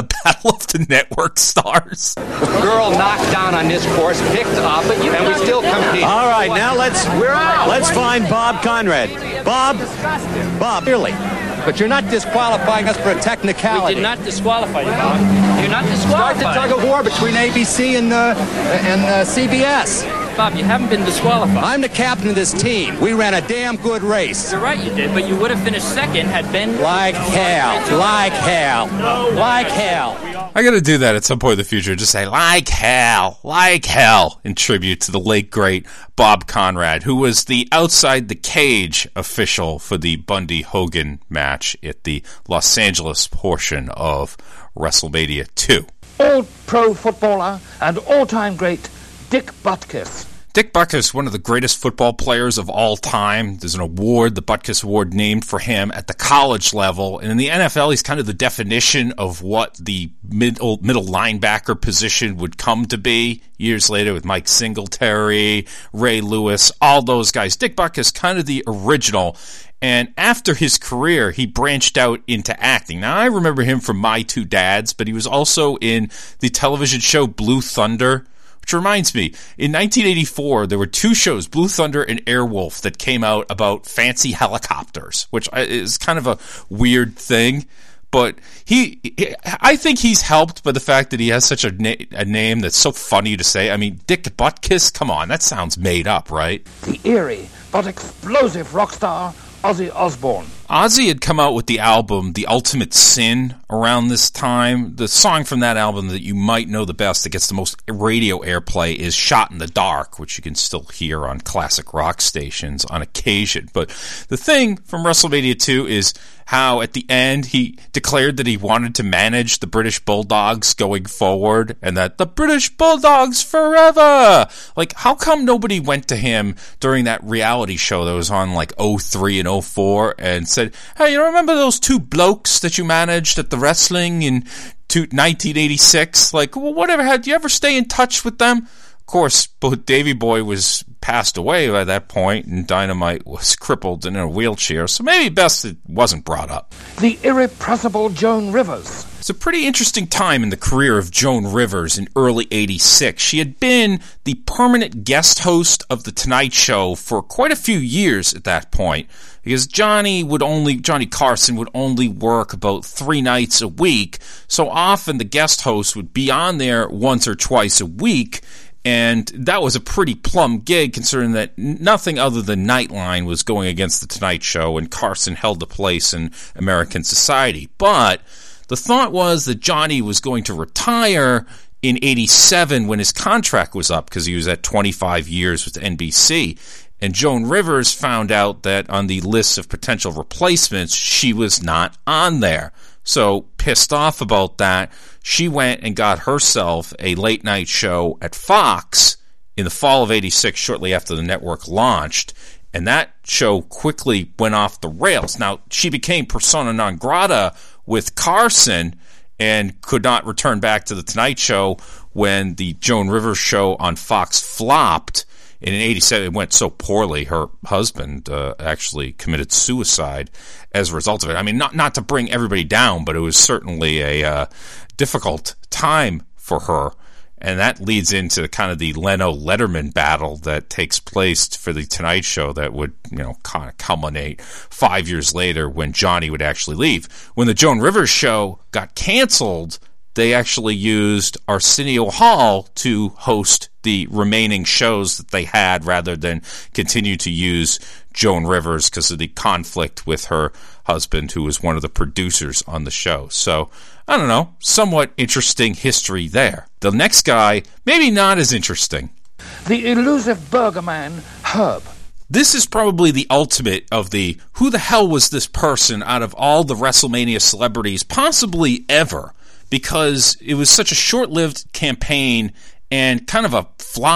of the network stars. Girl knocked down on this course, picked up, and we still compete. All right, now let's We're out. let's find Bob Conrad. Bob, Bob, really. But you're not disqualifying us for a technicality. We did not disqualify you, Bob. You're not Start the disqualified. tug of war between A B C and uh, and uh, C B S. Bob, you haven't been disqualified. I'm the captain of this team. We ran a damn good race. You're right, you did, but you would have finished second had Ben... Like hell. Like hell. Like hell. I gotta do that at some point in the future. Just say, like hell, like hell, in tribute to the late, great Bob Conrad, who was the outside the cage official for the Bundy-Hogan match at the Los Angeles portion of WrestleMania two. All-pro footballer and all-time great Dick Butkus. Dick Butkus, one of the greatest football players of all time. There's an award, the Butkus Award, named for him at the college level. And in the N F L, he's kind of the definition of what the middle, middle linebacker position would come to be years later with Mike Singletary, Ray Lewis, all those guys. Dick Butkus, kind of the original. And after his career, he branched out into acting. Now, I remember him from My Two Dads, but he was also in the television show Blue Thunder. Which reminds me, in nineteen eighty-four, there were two shows, Blue Thunder and Airwolf, that came out about fancy helicopters, which is kind of a weird thing. But he, I think he's helped by the fact that he has such a, na- a name that's so funny to say. I mean, Dick Butkus, come on, that sounds made up, right? The eerie but explosive rock star Ozzy Osbourne. Ozzy had come out with the album The Ultimate Sin around this time. The song from that album that you might know the best that gets the most radio airplay is Shot in the Dark, which you can still hear on classic rock stations on occasion. But the thing from WrestleMania two is how at the end he declared that he wanted to manage the British Bulldogs going forward and that the British Bulldogs forever. Like, how come nobody went to him during that reality show that was on like oh three and oh four and said, hey, you remember those two blokes that you managed at the wrestling in nineteen eighty-six? Like, well, whatever, had you ever stay in touch with them? Of course, both Davey Boy was passed away by that point, and Dynamite was crippled and in a wheelchair, so maybe best it wasn't brought up. The irrepressible Joan Rivers. It's a pretty interesting time in the career of Joan Rivers in early eighty-six. She had been the permanent guest host of The Tonight Show for quite a few years at that point, because Johnny would only, Johnny Carson would only work about three nights a week, so often the guest host would be on there once or twice a week, and that was a pretty plum gig considering that nothing other than Nightline was going against The Tonight Show, and Carson held a place in American society. But the thought was that Johnny was going to retire in eighty-seven when his contract was up because he was at twenty-five years with N B C. And Joan Rivers found out that on the list of potential replacements, she was not on there. So, pissed off about that, she went and got herself a late-night show at Fox in the fall of eighty-six, shortly after the network launched. And that show quickly went off the rails. Now, she became persona non grata with Carson and could not return back to The Tonight Show when the Joan Rivers show on Fox flopped. And in eighty-seven, it went so poorly, her husband uh, actually committed suicide as a result of it. I mean, not not to bring everybody down, but it was certainly a uh, difficult time for her. And that leads into kind of the Leno-Letterman battle that takes place for The Tonight Show that would, you know, kind of culminate five years later when Johnny would actually leave. When the Joan Rivers show got canceled, they actually used Arsenio Hall to host the remaining shows that they had rather than continue to use Joan Rivers because of the conflict with her husband, who was one of the producers on the show. So, I don't know, somewhat interesting history there. The next guy, maybe not as interesting. The elusive burger man, Herb. This is probably the ultimate of the who the hell was this person out of all the WrestleMania celebrities possibly ever, because it was such a short-lived campaign and kind of a flop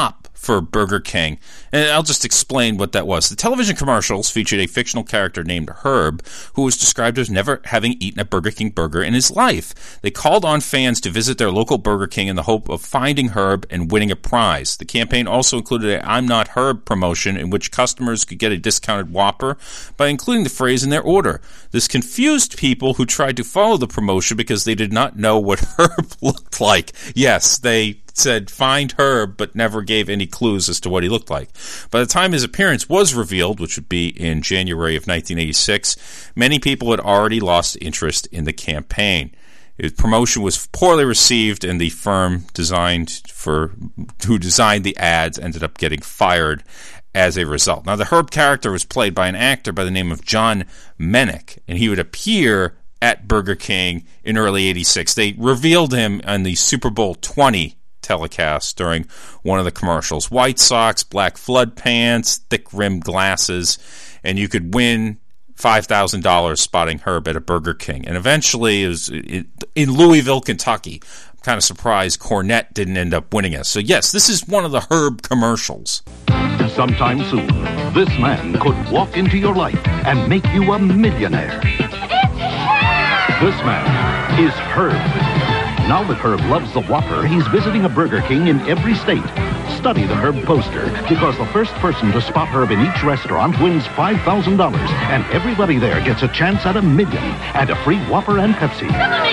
for Burger King. And I'll just explain what that was. The television commercials featured a fictional character named Herb, who was described as never having eaten a Burger King burger in his life. They called on fans to visit their local Burger King in the hope of finding Herb and winning a prize. The campaign also included a I'm Not Herb promotion in which customers could get a discounted Whopper by including the phrase in their order. This confused people who tried to follow the promotion because they did not know what Herb looked like. Yes, they said find Herb, but never gave any clues as to what he looked like. By the time his appearance was revealed, which would be in January of nineteen eighty-six, many people had already lost interest in the campaign. His promotion was poorly received, and the firm designed for who designed the ads ended up getting fired as a result. Now, the Herb character was played by an actor by the name of John Menick, and he would appear at Burger King in early eighty-six. They revealed him on the Super Bowl twenty telecast during one of the commercials. White socks, black flood pants, thick-rimmed glasses, and you could win five thousand dollars spotting Herb at a Burger King. And eventually, it was in Louisville, Kentucky. I'm kind of surprised Cornette didn't end up winning it. So yes, this is one of the Herb commercials. Sometime soon, this man could walk into your life and make you a millionaire. This man is Herb. Now that Herb loves the Whopper, he's visiting a Burger King in every state. Study the Herb poster, because the first person to spot Herb in each restaurant wins five thousand dollars, and everybody there gets a chance at a million and a free Whopper and Pepsi.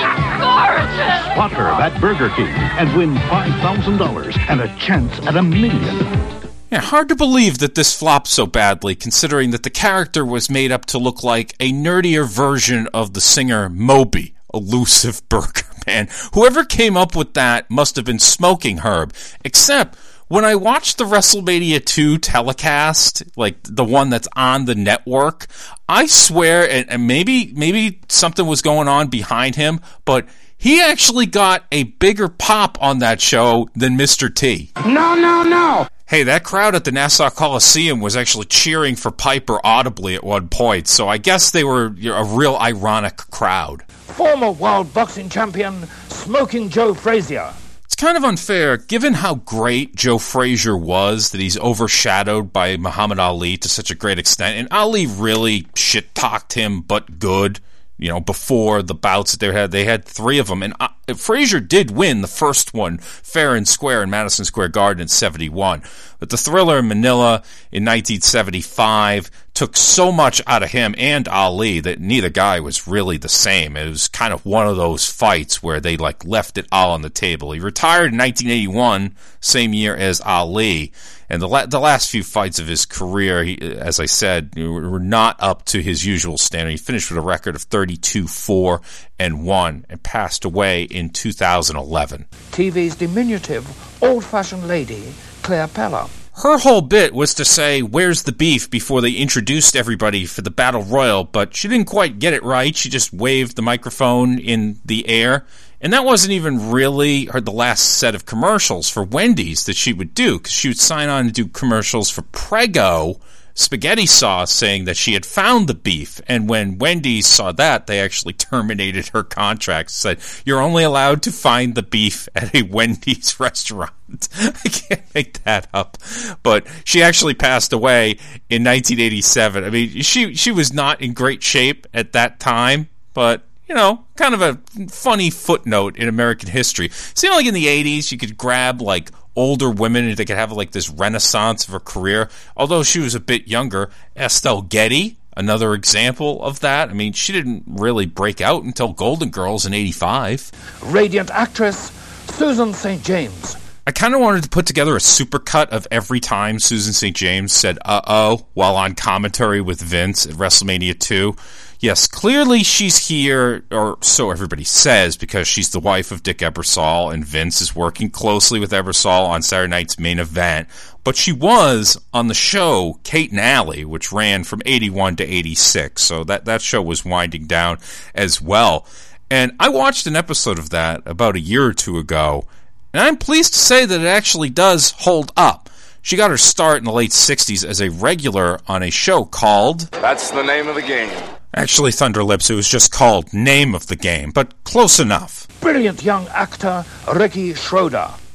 Spot Herb at Burger King and win five thousand dollars and a chance at a million. Yeah, hard to believe that this flopped so badly, considering that the character was made up to look like a nerdier version of the singer Moby, elusive burger man. Whoever came up with that must have been smoking Herb. Except, when I watched the WrestleMania two telecast, like the one that's on the network, I swear, and, and maybe maybe something was going on behind him, but he actually got a bigger pop on that show than Mister T. No, no, no! Hey, that crowd at the Nassau Coliseum was actually cheering for Piper audibly at one point, so I guess they were a real ironic crowd. Former world boxing champion, Smoking Joe Frazier. It's kind of unfair, given how great Joe Frazier was, that he's overshadowed by Muhammad Ali to such a great extent, and Ali really shit-talked him, but good. You know, before the bouts that they had, they had three of them. And uh, Frazier did win the first one fair and square in Madison Square Garden in seventy-one. But the Thriller in Manila in nineteen seventy-five took so much out of him and Ali that neither guy was really the same. It was kind of one of those fights where they like left it all on the table. He retired in nineteen eighty-one, same year as Ali. And the la- the last few fights of his career, he, as I said, were not up to his usual standard. He finished with a record of thirty-two, four, and one, and passed away in two thousand eleven. T V's diminutive, old-fashioned lady, Claire Pella. Her whole bit was to say, where's the beef, before they introduced everybody for the Battle Royal, but she didn't quite get it right. She just waved the microphone in the air. And that wasn't even really her the last set of commercials for Wendy's that she would do, because she would sign on to do commercials for Prego spaghetti sauce, saying that she had found the beef. And when Wendy's saw that, they actually terminated her contract, said, you're only allowed to find the beef at a Wendy's restaurant. I can't make that up. But she actually passed away in nineteen eighty-seven. I mean, she she was not in great shape at that time, but you know, kind of a funny footnote in American history. Seemed like in the eighties, you could grab, like, older women and they could have, like, this renaissance of her career. Although she was a bit younger. Estelle Getty, another example of that. I mean, she didn't really break out until Golden Girls in eighty-five. Radiant actress, Susan Saint James. I kind of wanted to put together a supercut of every time Susan Saint James said, uh-oh, while on commentary with Vince at WrestleMania two. Yes, clearly she's here, or so everybody says, because she's the wife of Dick Ebersol, and Vince is working closely with Ebersol on Saturday night's main event. But she was on the show Kate and Allie, which ran from eighty-one to eighty-six, so that, that show was winding down as well. And I watched an episode of that about a year or two ago, and I'm pleased to say that it actually does hold up. She got her start in the late sixties as a regular on a show called... That's the name of the game. Actually, Thunderlips, it was just called Name of the Game, but close enough. Brilliant young actor, Ricky Schroeder.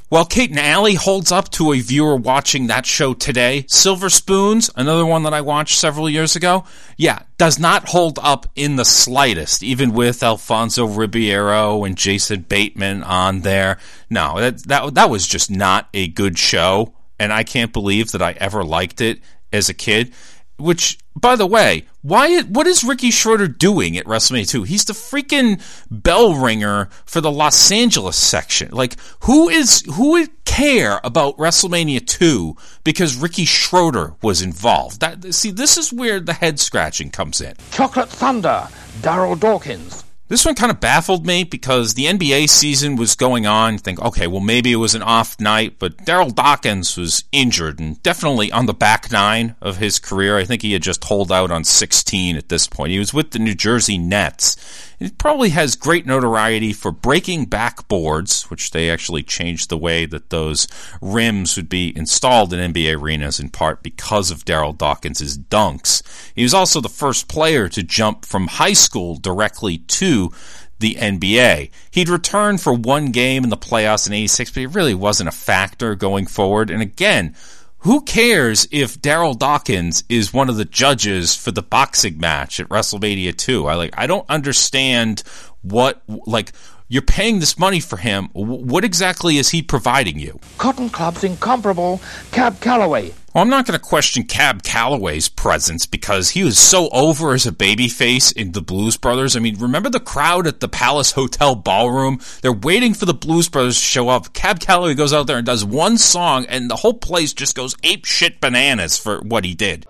While Kate and Allie holds up to a viewer watching that show today, Silver Spoons, another one that I watched several years ago, yeah, does not hold up in the slightest, even with Alfonso Ribeiro and Jason Bateman on there. No, that that, that was just not a good show, and I can't believe that I ever liked it as a kid. Which, by the way, why? What is Ricky Schroeder doing at WrestleMania two? He's the freaking bell ringer for the Los Angeles section. Like, who is who would care about WrestleMania two because Ricky Schroeder was involved? That see, this is where the head scratching comes in. Chocolate Thunder, Daryl Dawkins. This one kind of baffled me because the N B A season was going on. You think, okay, well, maybe it was an off night, but Daryl Dawkins was injured and definitely on the back nine of his career. I think he had just holed out on sixteen at this point. He was with the New Jersey Nets. He probably has great notoriety for breaking backboards, which they actually changed the way that those rims would be installed in N B A arenas, in part because of Daryl Dawkins' dunks. He was also the first player to jump from high school directly to the N B A. He'd returned for one game in the playoffs in eighty-six, but he really wasn't a factor going forward. And again, who cares if Daryl Dawkins is one of the judges for the boxing match at WrestleMania two? I like. I don't understand what, like, you're paying this money for him. What exactly is he providing you? Cotton Club's incomparable Cab Calloway. Well, I'm not going to question Cab Calloway's presence because he was so over as a babyface in the Blues Brothers. I mean, remember the crowd at the Palace Hotel Ballroom? They're waiting for the Blues Brothers to show up. Cab Calloway goes out there and does one song, and the whole place just goes ape shit bananas for what he did.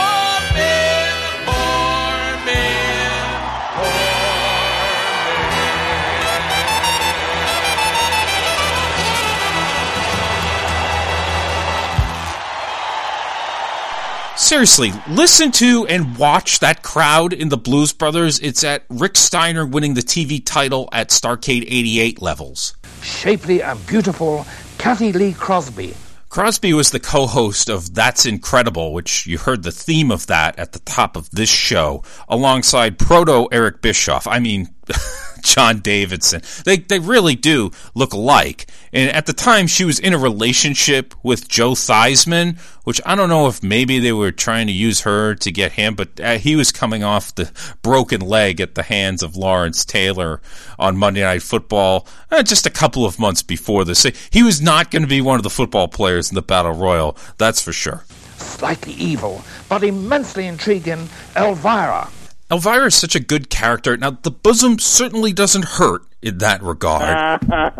Seriously, listen to and watch that crowd in the Blues Brothers. It's at Rick Steiner winning the T V title at Starrcade eighty-eight levels. Shapely and beautiful Kathy Lee Crosby. Crosby was the co-host of That's Incredible, which you heard the theme of that at the top of this show, alongside proto Eric Bischoff. I mean, John Davidson. They they really do look alike. And at the time, she was in a relationship with Joe Theismann, which I don't know if maybe they were trying to use her to get him, but uh, he was coming off the broken leg at the hands of Lawrence Taylor on Monday Night Football uh, just a couple of months before this. He was not going to be one of the football players in the Battle Royal, that's for sure. Slightly evil, but immensely intriguing Elvira. Elvira is such a good character. Now, the bosom certainly doesn't hurt in that regard.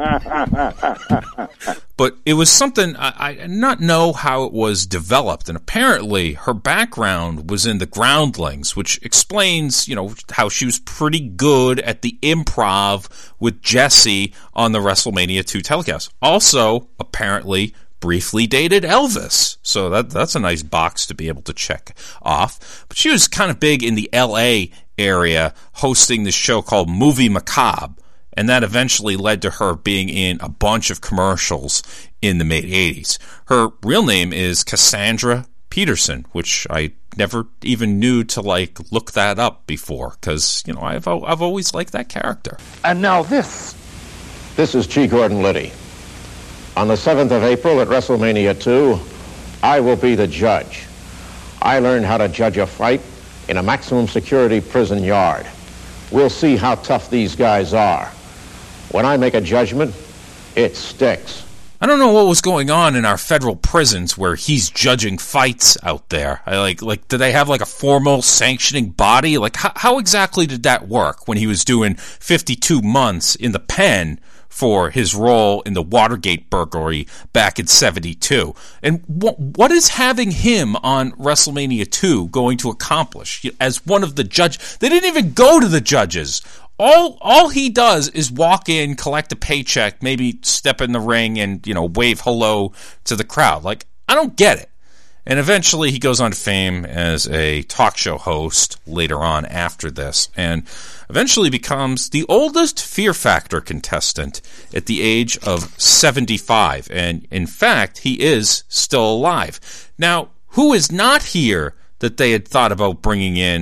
But it was something, I, I did not know how it was developed. And apparently, her background was in the Groundlings, which explains, you know, how she was pretty good at the improv with Jesse on the WrestleMania two telecast. Also, apparently, briefly dated Elvis. So that that's a nice box to be able to check off. But she was kind of big in the L A area hosting this show called Movie Macabre. And that eventually led to her being in a bunch of commercials in the mid-eighties. Her real name is Cassandra Peterson, which I never even knew to, like, look that up before. Because, you know, I've, I've always liked that character. And now this. This is G. Gordon Liddy. On the seventh of April at WrestleMania two, I will be the judge. I learned how to judge a fight in a maximum security prison yard. We'll see how tough these guys are. When I make a judgment, it sticks. I don't know what was going on in our federal prisons where he's judging fights out there. I like, like, do they have like a formal sanctioning body? Like, how, how exactly did that work when he was doing fifty-two months in the pen for his role in the Watergate burglary back in seventy-two? And what what is having him on WrestleMania two going to accomplish as one of the judges? They didn't even go to the judges. All all he does is walk in, collect a paycheck, maybe step in the ring and, you know, wave hello to the crowd. Like, I don't get it. And eventually he goes on to fame as a talk show host later on after this, and eventually becomes the oldest Fear Factor contestant at the age of seventy-five. And in fact, he is still alive. Now, who is not here that they had thought about bringing in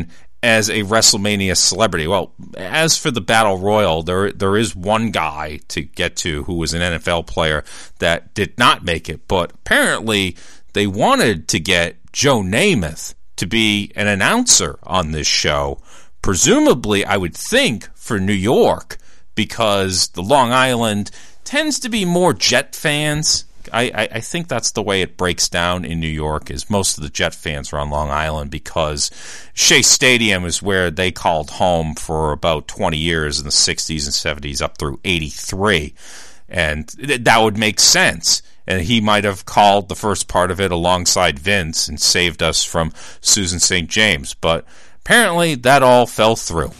as a WrestleMania celebrity. Well, as for the Battle Royal, there there is one guy to get to who was an N F L player that did not make it, but apparently they wanted to get Joe Namath to be an announcer on this show, presumably, I would think, for New York, because the Long Island tends to be more Jet fans. I, I, I think that's the way it breaks down in New York, is most of the Jet fans are on Long Island because Shea Stadium is where they called home for about twenty years in the sixties and seventies up through eighty-three. And th- that would make sense. And he might have called the first part of it alongside Vince and saved us from Susan Saint James. But apparently that all fell through.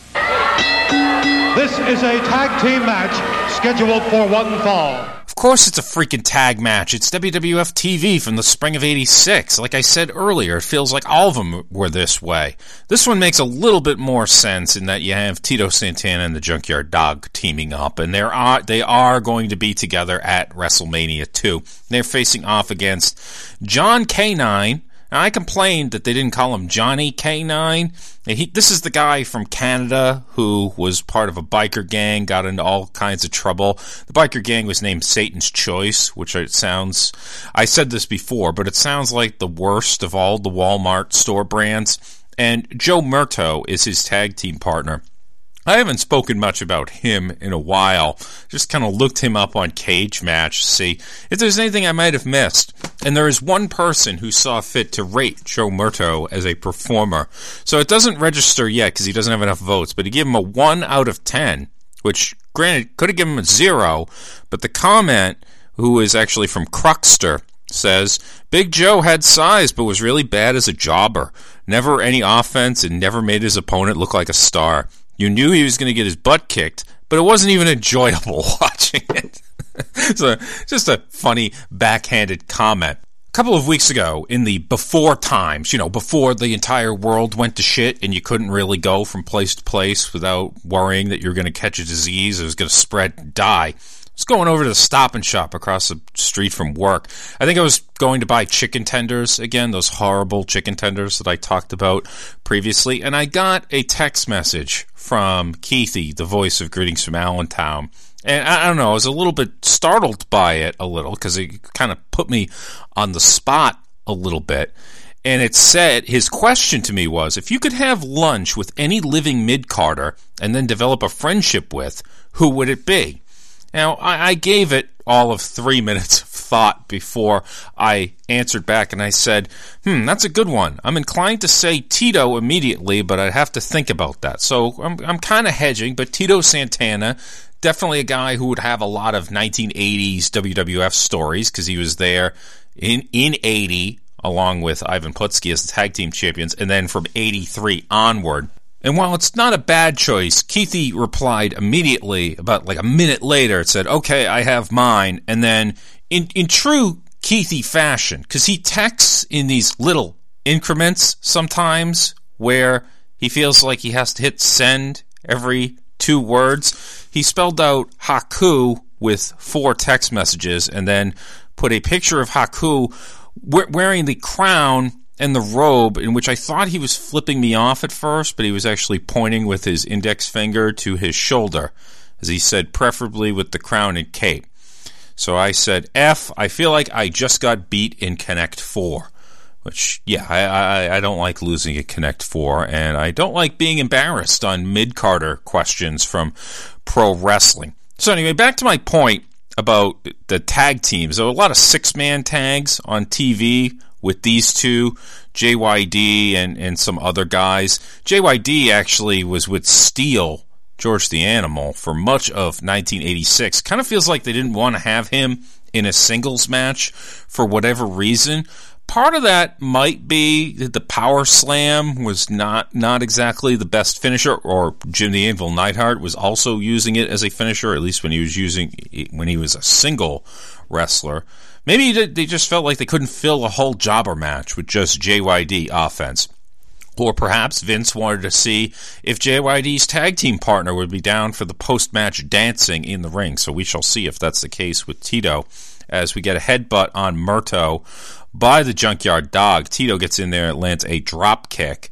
This is a tag team match scheduled for one fall. Of course it's a freaking tag match. It's W W F T V from the spring of eighty-six. Like I said earlier, it feels like all of them were this way. This one makes a little bit more sense in that you have Tito Santana and the Junkyard Dog teaming up, and they are they are going to be together at WrestleMania two. They're facing off against John K nine. Now, I complained that they didn't call him Johnny K nine. He, this is the guy from Canada who was part of a biker gang, got into all kinds of trouble. The biker gang was named Satan's Choice, which it sounds, I said this before, but it sounds like the worst of all the Walmart store brands. And Joe Murto is his tag team partner. I haven't spoken much about him in a while. Just kind of looked him up on Cage Match to see if there's anything I might have missed. And there is one person who saw fit to rate Joe Murto as a performer. So it doesn't register yet because he doesn't have enough votes, but he gave him a one out of ten, which, granted, could have given him a zero, but the comment, who is actually from Cruxter, says, Big Joe had size but was really bad as a jobber. Never any offense and never made his opponent look like a star. You knew he was going to get his butt kicked, but it wasn't even enjoyable watching it. So, just a funny backhanded comment. A couple of weeks ago, in the before times, you know, before the entire world went to shit and you couldn't really go from place to place without worrying that you were going to catch a disease, it was going to spread and die, I was going over to the Stop and Shop across the street from work. I think I was going to buy chicken tenders again, those horrible chicken tenders that I talked about previously, and I got a text message from Keithy, the voice of Greetings from Allentown. And I, I don't know, I was a little bit startled by it a little because it kind of put me on the spot a little bit. And it said, his question to me was, if you could have lunch with any living mid-carder and then develop a friendship with, who would it be? Now, I, I gave it all of three minutes of thought before I answered back, and I said, hmm, that's a good one. I'm inclined to say Tito immediately, but I'd have to think about that. So I'm, I'm kind of hedging, but Tito Santana, definitely a guy who would have a lot of nineteen eighties W W F stories, because he was there in, in eighty, along with Ivan Putski as the tag team champions, and then from eighty-three onward. And while it's not a bad choice, Keithy replied immediately, about like a minute later, it said, okay, I have mine. And then in, in true Keithy fashion, because he texts in these little increments sometimes where he feels like he has to hit send every two words, he spelled out Haku with four text messages and then put a picture of Haku wearing the crown and the robe, in which I thought he was flipping me off at first, but he was actually pointing with his index finger to his shoulder, as he said, preferably with the crown and cape. So I said, F, I feel like I just got beat in Connect four. Which, yeah, I, I, I don't like losing at Connect four, and I don't like being embarrassed on mid-carder questions from pro wrestling. So anyway, back to my point about the tag teams. There were a lot of six-man tags on T V with these two, J Y D and, and some other guys. J Y D actually was with Steel, George the Animal, for much of nineteen eighty-six. Kind of feels like they didn't want to have him in a singles match for whatever reason. Part of that might be that the Power Slam was not, not exactly the best finisher, or Jim the Anvil Neidhart was also using it as a finisher, at least when he was using when he was a single wrestler. Maybe they just felt like they couldn't fill a whole jobber match with just J Y D offense. Or perhaps Vince wanted to see if J Y D's tag team partner would be down for the post-match dancing in the ring. So we shall see if that's the case with Tito, as we get a headbutt on Murto by the Junkyard Dog. Tito gets in there and lands a drop kick.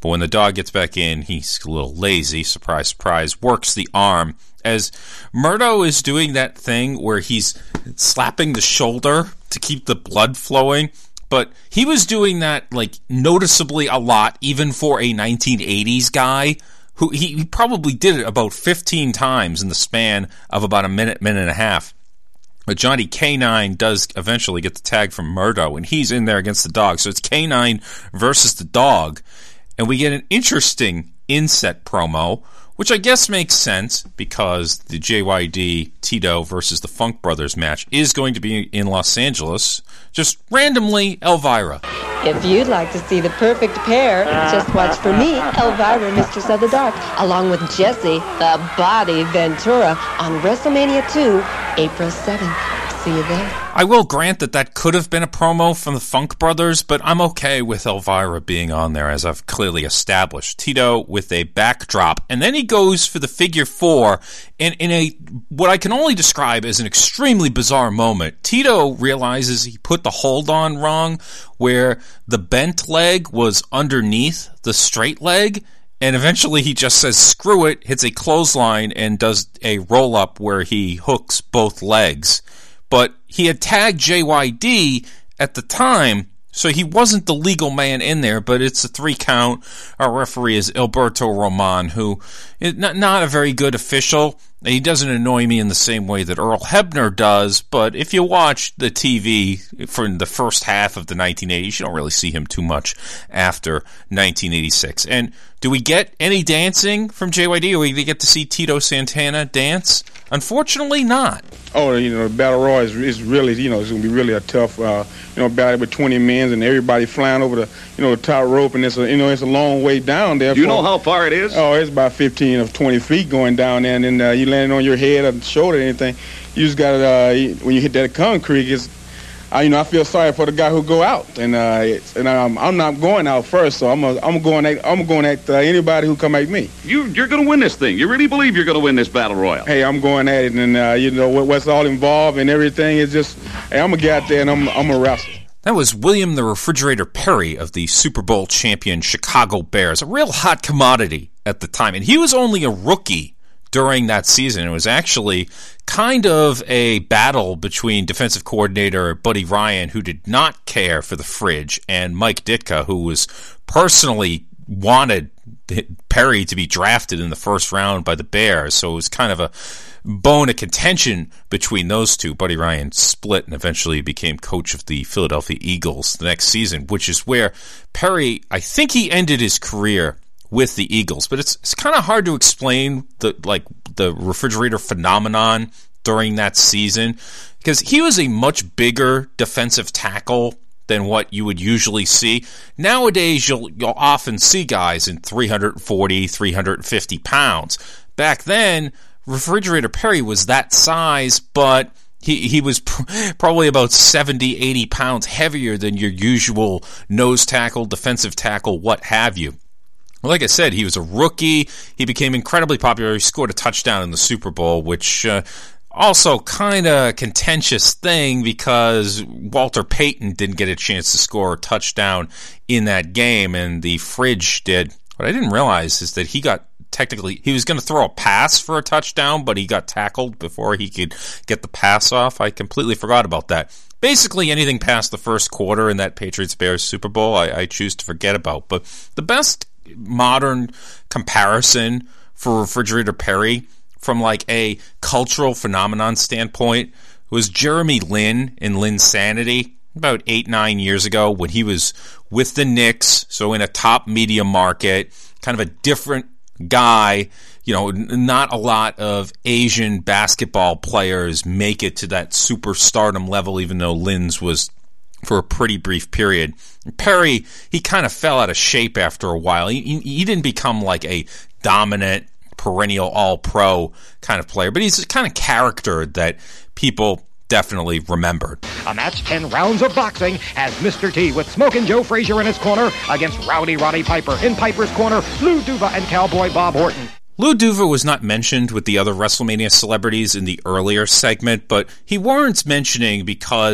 But when the dog gets back in, he's a little lazy, surprise, surprise, works the arm. As Murdo is doing that thing where he's slapping the shoulder to keep the blood flowing, but he was doing that like noticeably a lot, even for a nineteen eighties guy who he, he probably did it about fifteen times in the span of about a minute, minute and a half. But Johnny K nine does eventually get the tag from Murdo, and he's in there against the dog. So it's K nine versus the dog, and we get an interesting inset promo, which I guess makes sense because the J Y D Tito versus the Funk Brothers match is going to be in Los Angeles. Just randomly, Elvira. If you'd like to see the perfect pair, just watch for me, Elvira, Mistress of the Dark, along with Jesse, the Body Ventura, on WrestleMania two, April seventh. See you there. I will grant that that could have been a promo from the Funk Brothers, but I'm okay with Elvira being on there, as I've clearly established. Tito with a backdrop, and then he goes for the figure four, and in a what I can only describe as an extremely bizarre moment, Tito realizes he put the hold on wrong, where the bent leg was underneath the straight leg, and eventually he just says, screw it, hits a clothesline, and does a roll-up where he hooks both legs. But he had tagged J Y D at the time, so he wasn't the legal man in there, but it's a three count. Our referee is Alberto Roman, who is not, not a very good official. He doesn't annoy me in the same way that Earl Hebner does, but if you watch the T V from the first half of the nineteen eighties, you don't really see him too much after nineteen eighty-six. And do we get any dancing from J Y D, or do we get to see Tito Santana dance? Unfortunately, not. Oh, you know, Battle Royal is, is really, you know, it's going to be really a tough, uh, you know, battle with twenty men and everybody flying over the, you know, the top rope, and it's a, you know, it's a long way down there. Do you for, know how far it is? Oh, it's about fifteen or twenty feet going down there, and then uh, you landing on your head or shoulder or anything. You just got to, uh, when you hit that concrete, it's, uh, you know, I feel sorry for the guy who go out, and uh, it's, and um, I'm not going out first, so I'm a, I'm going at, I'm going at uh, anybody who come at me. You, you're going to win this thing. You really believe you're going to win this Battle Royal? Hey, I'm going at it, and uh, you know what, what's all involved and everything is just, hey, I'm gonna get out there and I'm, I'm gonna wrestle. That was William the Refrigerator Perry of the Super Bowl champion Chicago Bears, a real hot commodity at the time, and he was only a rookie during that season. It was actually kind of a battle between defensive coordinator Buddy Ryan, who did not care for the fridge, and Mike Ditka, who was personally wanted Perry to be drafted in the first round by the Bears. So it was kind of a bone of contention between those two. Buddy Ryan split and eventually became coach of the Philadelphia Eagles the next season, which is where Perry, I think he ended his career with the Eagles, but it's it's kind of hard to explain the like the refrigerator phenomenon during that season, because he was a much bigger defensive tackle than what you would usually see. Nowadays, you'll you'll often see guys in three forty, three fifty pounds. Back then, Refrigerator Perry was that size, but He he was pr- probably about seventy, eighty pounds heavier than your usual nose tackle, defensive tackle, what have you. Like I said, he was a rookie. He became incredibly popular. He scored a touchdown in the Super Bowl, which uh, also kind of contentious thing because Walter Payton didn't get a chance to score a touchdown in that game, and the Fridge did. What I didn't realize is that he got technically, he was going to throw a pass for a touchdown, but he got tackled before he could get the pass off. I completely forgot about that. Basically, anything past the first quarter in that Patriots-Bears Super Bowl, I, I choose to forget about. But the best modern comparison for Refrigerator Perry from like a cultural phenomenon standpoint was Jeremy Lin in Linsanity about eight, nine years ago when he was with the Knicks, so in a top media market, kind of a different guy. You know, not a lot of Asian basketball players make it to that superstardom level, even though Lin's was for a pretty brief period. Perry, he kind of fell out of shape after a while. He, he didn't become like a dominant, perennial all-pro kind of player, but he's the kind of character that people definitely remembered. A match, ten rounds of boxing, has Mister T with Smokin' Joe Frazier in his corner against Rowdy Roddy Piper. In Piper's corner, Lou Duva and Cowboy Bob Orton. Lou Duva was not mentioned with the other WrestleMania celebrities in the earlier segment, but he warrants mentioning because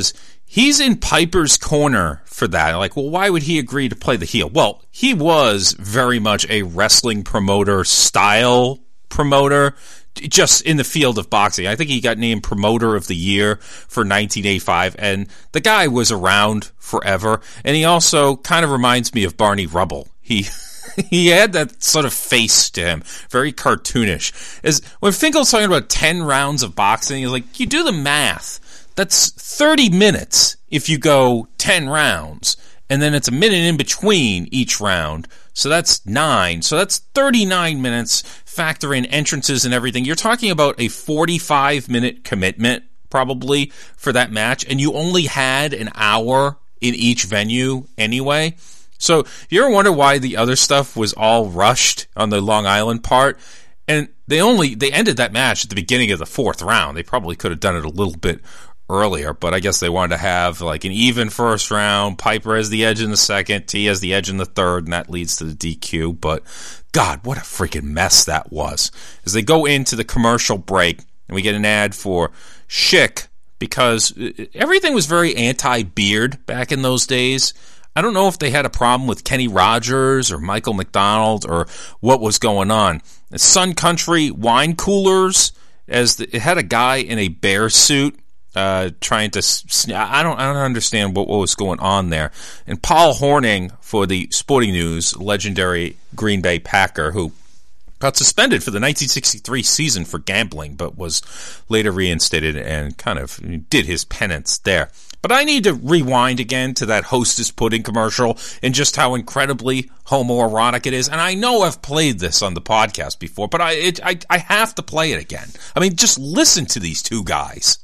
he's in Piper's corner for that. Like, well, why would he agree to play the heel? Well, he was very much a wrestling promoter style promoter, just in the field of boxing. I think he got named Promoter of the Year for nineteen eighty-five, and the guy was around forever. And he also kind of reminds me of Barney Rubble. He he had that sort of face to him, very cartoonish. As when Finkel's talking about ten rounds of boxing, he's like, you do the math. That's thirty minutes if you go ten rounds, and then it's a minute in between each round. So that's nine. So that's thirty-nine minutes, factor in entrances and everything. You're talking about a forty-five minute commitment, probably, for that match, and you only had an hour in each venue anyway. So you ever wonder why the other stuff was all rushed on the Long Island part? And they only, they ended that match at the beginning of the fourth round. They probably could have done it a little bit earlier, but I guess they wanted to have like an even first round. Piper has the edge in the second, T has the edge in the third, and that leads to the D Q. But God, what a freaking mess that was. As they go into the commercial break, and we get an ad for Schick, because everything was very anti-beard back in those days. I don't know if they had a problem with Kenny Rogers or Michael McDonald or what was going on. Sun Country wine coolers, as the, it had a guy in a bear suit uh, trying to. I don't. I don't understand what, what was going on there. And Paul Hornung for the Sporting News, legendary Green Bay Packer, who got suspended for the nineteen sixty-three season for gambling, but was later reinstated and kind of did his penance there. But I need to rewind again to that Hostess pudding commercial and just how incredibly homoerotic it is. And I know I've played this on the podcast before, but I, it, I I have to play it again. I mean, just listen to these two guys.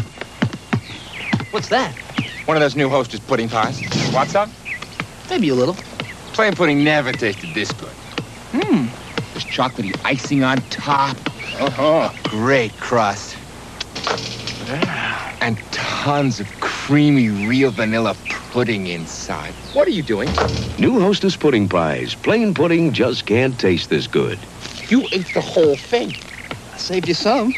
What's that? One of those new Hostess pudding pies. Want some? Maybe a little. Plain pudding never tasted this good. Hmm. There's chocolatey icing on top. Uh-huh. Great crust. Yeah. And tons of creamy real vanilla pudding inside. What are you doing? New Hostess pudding pies. Plain pudding just can't taste this good. You ate the whole thing. I saved you some.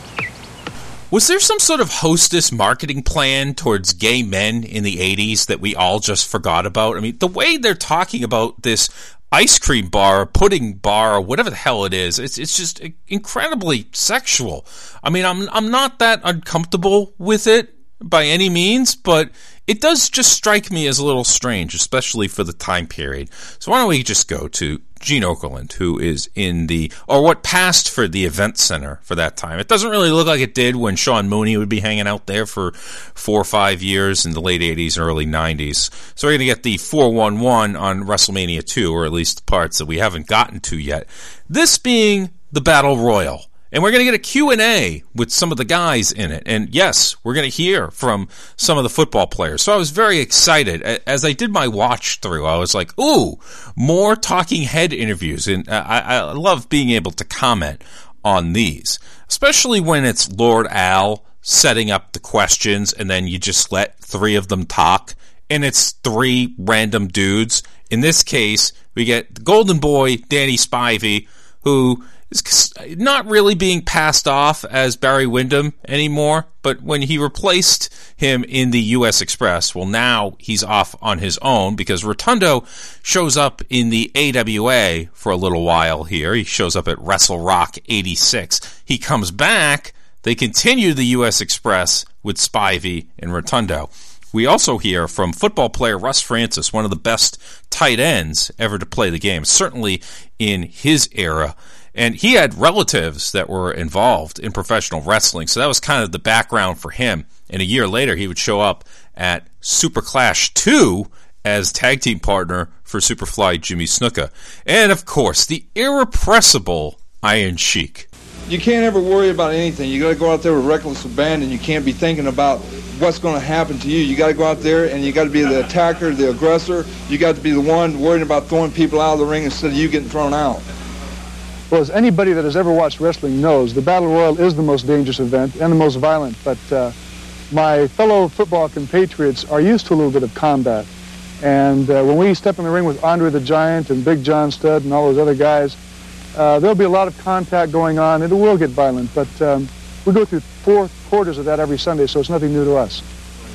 Was there some sort of Hostess marketing plan towards gay men in the eighties that we all just forgot about? I mean, the way they're talking about this ice cream bar, pudding bar, or whatever the hell it is, it's it's just incredibly sexual. I mean, I'm I'm not that uncomfortable with it by any means, but it does just strike me as a little strange, especially for the time period. So why don't we just go to Gene Okerlund, who is in the, or what passed for the event center for that time. It doesn't really look like it did when Sean Mooney would be hanging out there for four or five years in the late eighties, early nineties. So we're going to get the four one one on WrestleMania two, or at least the parts that we haven't gotten to yet. This being the Battle Royal. And we're going to get a Q and A with some of the guys in it. And yes, we're going to hear from some of the football players. So I was very excited. As I did my watch through, I was like, ooh, more talking head interviews. And I, I love being able to comment on these, especially when it's Lord Al setting up the questions and then you just let three of them talk. And it's three random dudes. In this case, we get the Golden Boy, Danny Spivey, who is not really being passed off as Barry Windham anymore, but when he replaced him in the U S Express, well, now he's off on his own because Rotundo shows up in the A W A for a little while here. He shows up at Wrestle Rock eighty-six. He comes back. They continue the U S Express with Spivey and Rotundo. We also hear from football player Russ Francis, one of the best tight ends ever to play the game, certainly in his era. And he had relatives that were involved in professional wrestling, so that was kind of the background for him. And a year later, he would show up at Super Clash two as tag team partner for Superfly Jimmy Snuka. And, of course, the irrepressible Iron Sheik. You can't ever worry about anything. You got to go out there with reckless abandon. You can't be thinking about what's going to happen to you. You got to go out there and you got to be the attacker, the aggressor. You got to be the one worrying about throwing people out of the ring instead of you getting thrown out. Well, as anybody that has ever watched wrestling knows, the Battle Royal is the most dangerous event and the most violent, but uh, my fellow football compatriots are used to a little bit of combat. And uh, when we step in the ring with Andre the Giant and Big John Studd and all those other guys, uh, there'll be a lot of contact going on. It will get violent, but um, we go through four quarters of that every Sunday, so it's nothing new to us.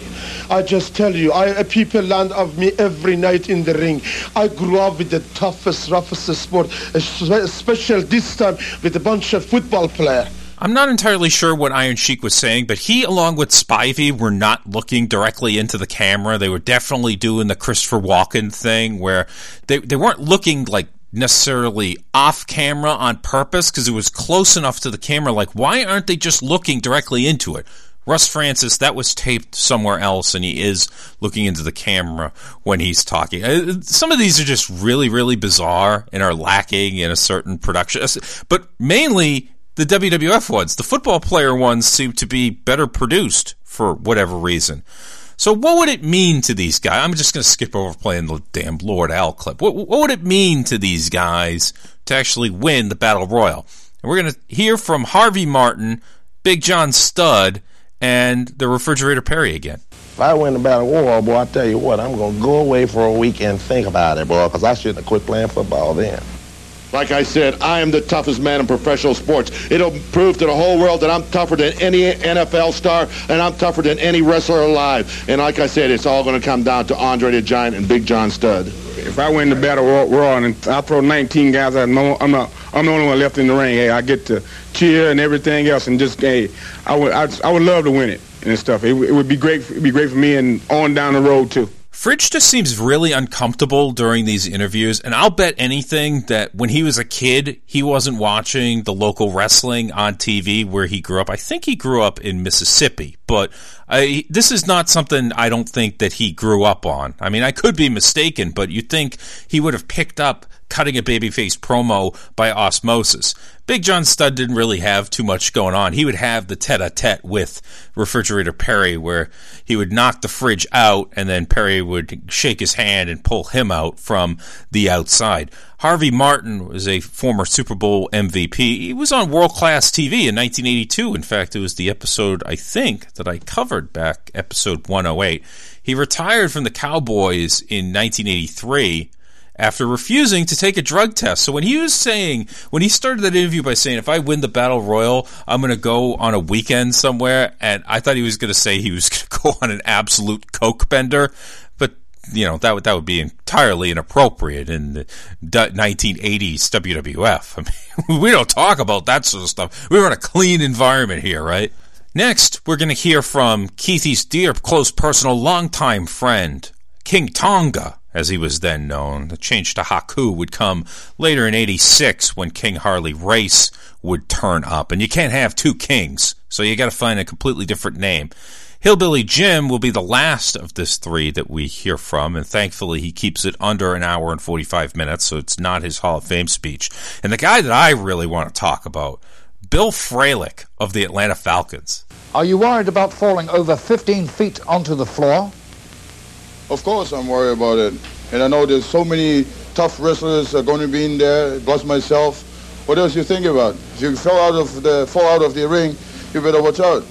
I just tell you, I people learn of me every night in the ring. I grew up with the toughest, roughest sport, especially this time with a bunch of football players. I'm not entirely sure what Iron Sheik was saying, but he, along with Spivey, were not looking directly into the camera. They were definitely doing the Christopher Walken thing, where they they weren't looking like necessarily off camera on purpose because it was close enough to the camera. Like, why aren't they just looking directly into it? Russ Francis, that was taped somewhere else, and he is looking into the camera when he's talking. Uh, some of these are just really, really bizarre and are lacking in a certain production. But mainly the W W F ones, the football player ones, seem to be better produced for whatever reason. So what would it mean to these guys? I'm just going to skip over playing the damn Lord Al clip. What, what would it mean to these guys to actually win the Battle Royal? And we're going to hear from Harvey Martin, Big John Studd, and the Refrigerator Perry again. If I win the Battle Royal, boy, I tell you what, I'm going to go away for a week and think about it, boy, because I shouldn't have quit playing football then. Like I said, I am the toughest man in professional sports. It'll prove to the whole world that I'm tougher than any N F L star, and I'm tougher than any wrestler alive. And like I said, it's all going to come down to Andre the Giant and Big John Studd. If I win the Battle Royal and I throw nineteen guys out, I'm not, I'm the only one left in the ring. Hey, I get to cheer and everything else, and just hey, I would I, I would love to win it and stuff. It, it would be great. It'd be great for me and on down the road too. Fridge just seems really uncomfortable during these interviews, and I'll bet anything that when he was a kid, he wasn't watching the local wrestling on T V where he grew up. I think he grew up in Mississippi, but I, this is not something I don't think that he grew up on. I mean, I could be mistaken, but you'd think he would have picked up cutting a babyface promo by osmosis. Big John Studd didn't really have too much going on. He would have the tete-a-tete with Refrigerator Perry where he would knock the Fridge out and then Perry would shake his hand and pull him out from the outside. Harvey Martin was a former Super Bowl M V P. He was on World Class T V in nineteen eighty-two. In fact, it was the episode, I think, that I covered back, episode one oh eight. He retired from the Cowboys in nineteen eighty-three after refusing to take a drug test. So when he was saying, when he started that interview by saying, if I win the Battle Royal, I'm going to go on a weekend somewhere, and I thought he was going to say he was going to go on an absolute coke bender, but, you know, that would, that would be entirely inappropriate in the nineteen eighties W W F. I mean, we don't talk about that sort of stuff. We're in a clean environment here, right? Next, we're going to hear from Keithy's dear, close, personal, longtime friend, King Tonga, as he was then known. The change to Haku would come later in eighty-six when King Harley Race would turn up. And you can't have two kings, so you got to find a completely different name. Hillbilly Jim will be the last of this three that we hear from, and thankfully he keeps it under an hour and forty-five minutes, so it's not his Hall of Fame speech. And the guy that I really want to talk about, Bill Fralick of the Atlanta Falcons. Are you worried about falling over fifteen feet onto the floor? Of course I'm worried about it. And I know there's so many tough wrestlers are going to be in there, plus myself. What else you think about? If you fall out of the fall out of the ring, you better watch out.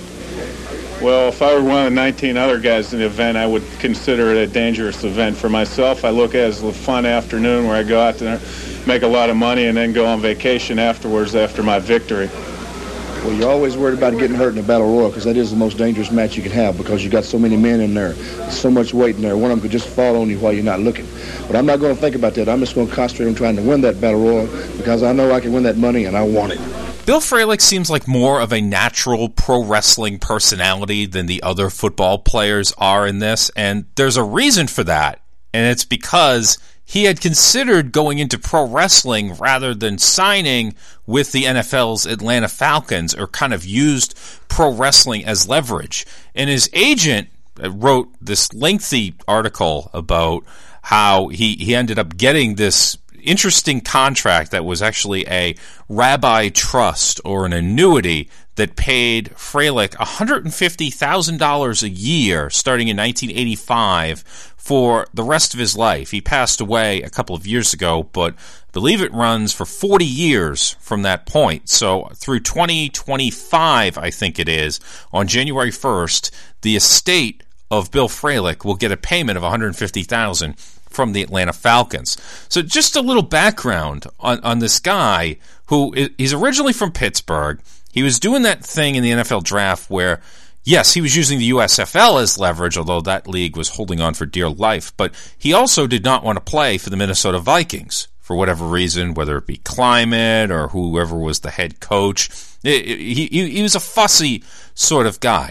Well, if I were one of the nineteen other guys in the event, I would consider it a dangerous event. For myself, I look at it as a fun afternoon where I go out there, make a lot of money, and then go on vacation afterwards after my victory. Well, you're always worried about getting hurt in the Battle Royal because that is the most dangerous match you can have because you got so many men in there. There's so much weight in there. One of them could just fall on you while you're not looking. But I'm not going to think about that. I'm just going to concentrate on trying to win that Battle Royal because I know I can win that money and I want it. Bill Fralick seems like more of a natural pro wrestling personality than the other football players are in this, and there's a reason for that, and it's because he had considered going into pro wrestling rather than signing with the N F L's Atlanta Falcons, or kind of used pro wrestling as leverage. And his agent wrote this lengthy article about how he, he ended up getting this interesting contract that was actually a rabbi trust or an annuity that paid Fralick one hundred fifty thousand dollars a year starting in nineteen eighty-five for the rest of his life. He passed away a couple of years ago, but I believe it runs for forty years from that point. So through twenty twenty-five, I think it is, on January first, the estate of Bill Fralick will get a payment of one hundred fifty thousand dollars from the Atlanta Falcons. So just a little background on, on this guy who is, he's originally from Pittsburgh. He was doing that thing in the N F L draft where Yes, he was using the U S F L as leverage, although that league was holding on for dear life. But he also did not want to play for the Minnesota Vikings for whatever reason, whether it be climate or whoever was the head coach. It, it, he, he was a fussy sort of guy.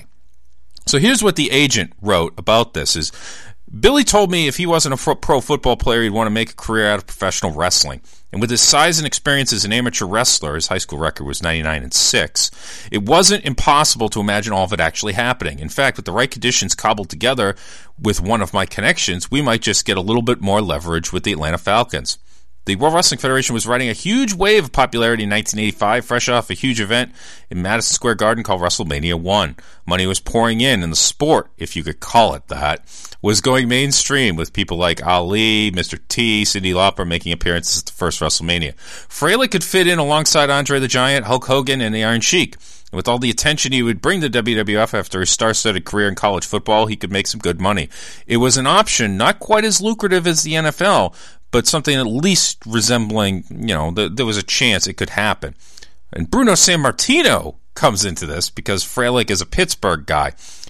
So here's what the agent wrote about this is, Billy told me if he wasn't a pro football player, he'd want to make a career out of professional wrestling. And with his size and experience as an amateur wrestler, his high school record was ninety-nine and six, it wasn't impossible to imagine all of it actually happening. In fact, with the right conditions cobbled together with one of my connections, we might just get a little bit more leverage with the Atlanta Falcons. The World Wrestling Federation was riding a huge wave of popularity in nineteen eighty-five, fresh off a huge event in Madison Square Garden called WrestleMania one. Money was pouring in, and the sport, if you could call it that, was going mainstream with people like Ali, Mister T, Cyndi Lauper making appearances at the first WrestleMania. Fraley could fit in alongside Andre the Giant, Hulk Hogan, and the Iron Sheik. And with all the attention he would bring to W W F after his star-studded career in college football, he could make some good money. It was an option, not quite as lucrative as the N F L, but something at least resembling, you know, the, there was a chance it could happen. And Bruno Sammartino comes into this because Fralick is a Pittsburgh guy.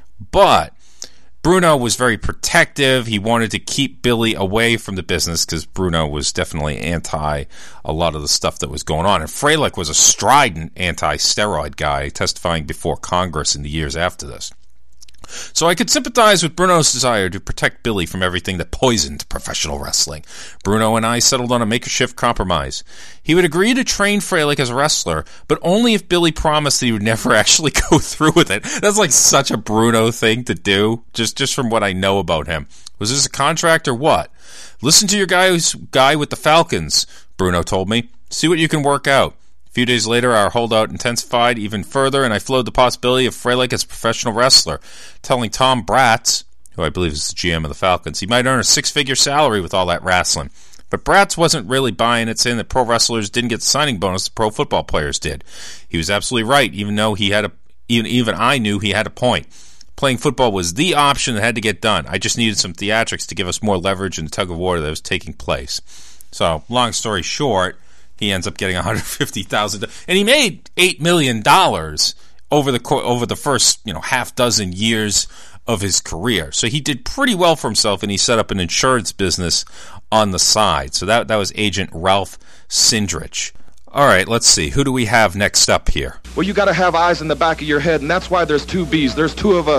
But Bruno was very protective. He wanted to keep Billy away from the business because Bruno was definitely anti a lot of the stuff that was going on. And Fralick was a strident anti-steroid guy, testifying before Congress in the years after this. So I could sympathize with Bruno's desire to protect Billy from everything that poisoned professional wrestling. Bruno and I settled on a makeshift compromise. He would agree to train Fralick as a wrestler, but only if Billy promised that he would never actually go through with it. That's like such a Bruno thing to do, just, just from what I know about him. Was this a contract or what? Listen to your guy, guy with the Falcons, Bruno told me. See what you can work out. A few days later, our holdout intensified even further, and I floated the possibility of Fralick as a professional wrestler, telling Tom Bratz, who I believe is the G M of the Falcons, he might earn a six-figure salary with all that wrestling. But Bratz wasn't really buying it, saying that pro wrestlers didn't get the signing bonus that pro football players did. He was absolutely right, even though he had a, even, even I knew he had a point. Playing football was the option that had to get done. I just needed some theatrics to give us more leverage in the tug-of-war that was taking place. So, long story short, he ends up getting one hundred fifty thousand dollars, and he made eight million dollars over the over the first, you know, half dozen years of his career. So he did pretty well for himself, and he set up an insurance business on the side. So that that was Agent Ralph Sindrich. All right, let's see. Who do we have next up here? Well, you got to have eyes in the back of your head, and that's why there's two B's. There's two of us.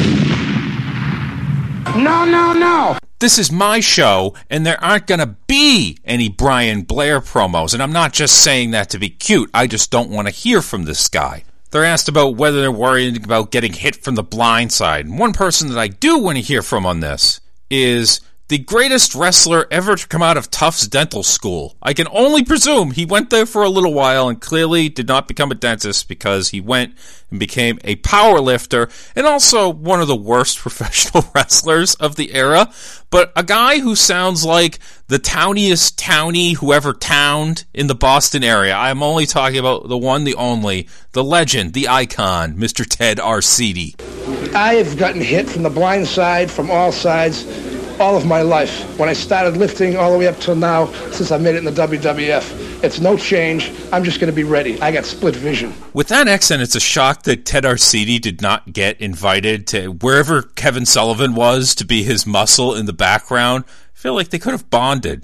No, no, no. This is my show, and there aren't going to be any Brian Blair promos, and I'm not just saying that to be cute. I just don't want to hear from this guy. They're asked about whether they're worried about getting hit from the blind side. And one person that I do want to hear from on this is the greatest wrestler ever to come out of Tufts Dental School. I can only presume he went there for a little while and clearly did not become a dentist because he went and became a power lifter and also one of the worst professional wrestlers of the era. But a guy who sounds like the towniest townie whoever towned in the Boston area. I'm only talking about the one, the only, the legend, the icon, Mister Ted Arcidi. I have gotten hit from the blind side, from all sides, all of my life. When I started lifting all the way up till now, since I made it in the W W F. It's no change. I'm just going to be ready. I got split vision. With that accent, it's a shock that Ted Arcidi did not get invited to wherever Kevin Sullivan was to be his muscle in the background. I feel like they could have bonded.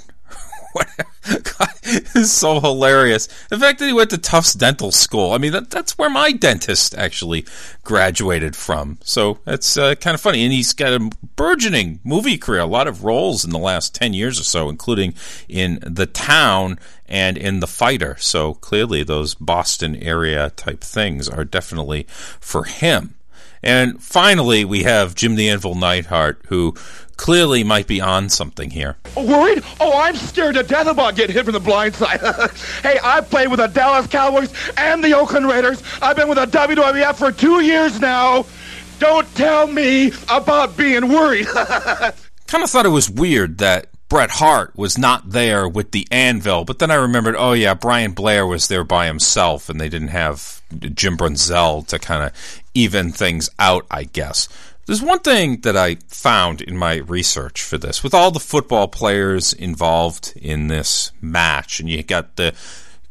God, it's so hilarious. The fact that he went to Tufts Dental School. I mean, that, that's where my dentist actually graduated from. So that's uh, kind of funny. And he's got a burgeoning movie career, a lot of roles in the last ten years or so, including in The Town and in The Fighter. So clearly those Boston area type things are definitely for him. And finally, we have Jim the Anvil Neidhart, who clearly might be on something here. Worried? Oh, I'm scared to death about getting hit from the blind side. Hey, I played with the Dallas Cowboys and the Oakland Raiders. I've been with the W W F for two years now. Don't tell me about being worried. Kind of thought it was weird that Bret Hart was not there with the Anvil, but then I remembered, oh yeah, Brian Blair was there by himself, and they didn't have Jim Brunzell to kind of even things out, I guess. There's one thing that I found in my research for this. With all the football players involved in this match, and you got the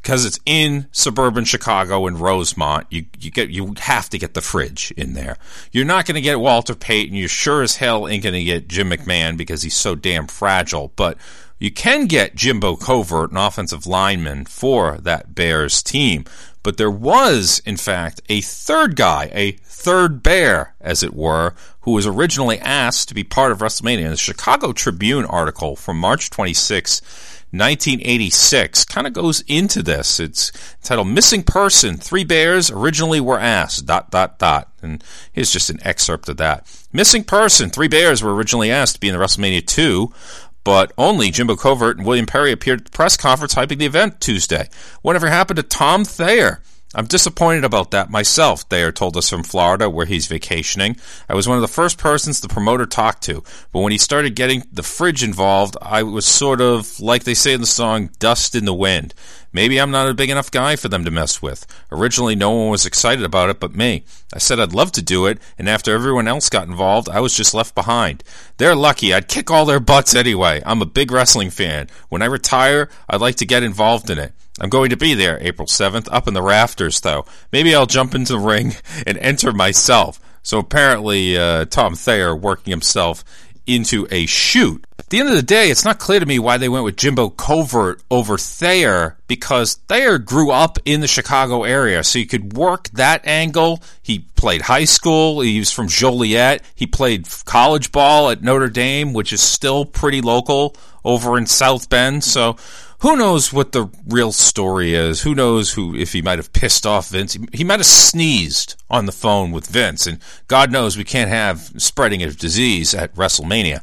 because it's in suburban Chicago in Rosemont, you you get you have to get the fridge in there. You're not going to get Walter Payton. You sure as hell ain't going to get Jim McMahon because he's so damn fragile. But you can get Jimbo Covert, an offensive lineman for that Bears team. But there was, in fact, a third guy, a third Bear, as it were, who was originally asked to be part of WrestleMania. In the Chicago Tribune article from March twenty-sixth, nineteen eighty-six kind of goes into this. It's titled Missing Person. Three Bears originally were asked, dot, dot, dot. And here's just an excerpt of that. Missing Person. Three Bears were originally asked to be in the WrestleMania two, but only Jimbo Covert and William Perry appeared at the press conference hyping the event Tuesday. Whatever happened to Tom Thayer? I'm disappointed about that myself, Thayer told us from Florida, where he's vacationing. I was one of the first persons the promoter talked to, but when he started getting the fridge involved, I was sort of, like they say in the song, dust in the wind. Maybe I'm not a big enough guy for them to mess with. Originally, no one was excited about it but me. I said I'd love to do it, and after everyone else got involved, I was just left behind. They're lucky. I'd kick all their butts anyway. I'm a big wrestling fan. When I retire, I'd like to get involved in it. I'm going to be there April seventh, up in the rafters, though. Maybe I'll jump into the ring and enter myself. So apparently, uh, Tom Thayer working himself into a shoot. At the end of the day, it's not clear to me why they went with Jimbo Covert over Thayer, because Thayer grew up in the Chicago area, so you could work that angle. He played high school. He was from Joliet. He played college ball at Notre Dame, which is still pretty local over in South Bend. So who knows what the real story is? Who knows who if he might have pissed off Vince? He, he might have sneezed on the phone with Vince, and God knows we can't have spreading of disease at WrestleMania.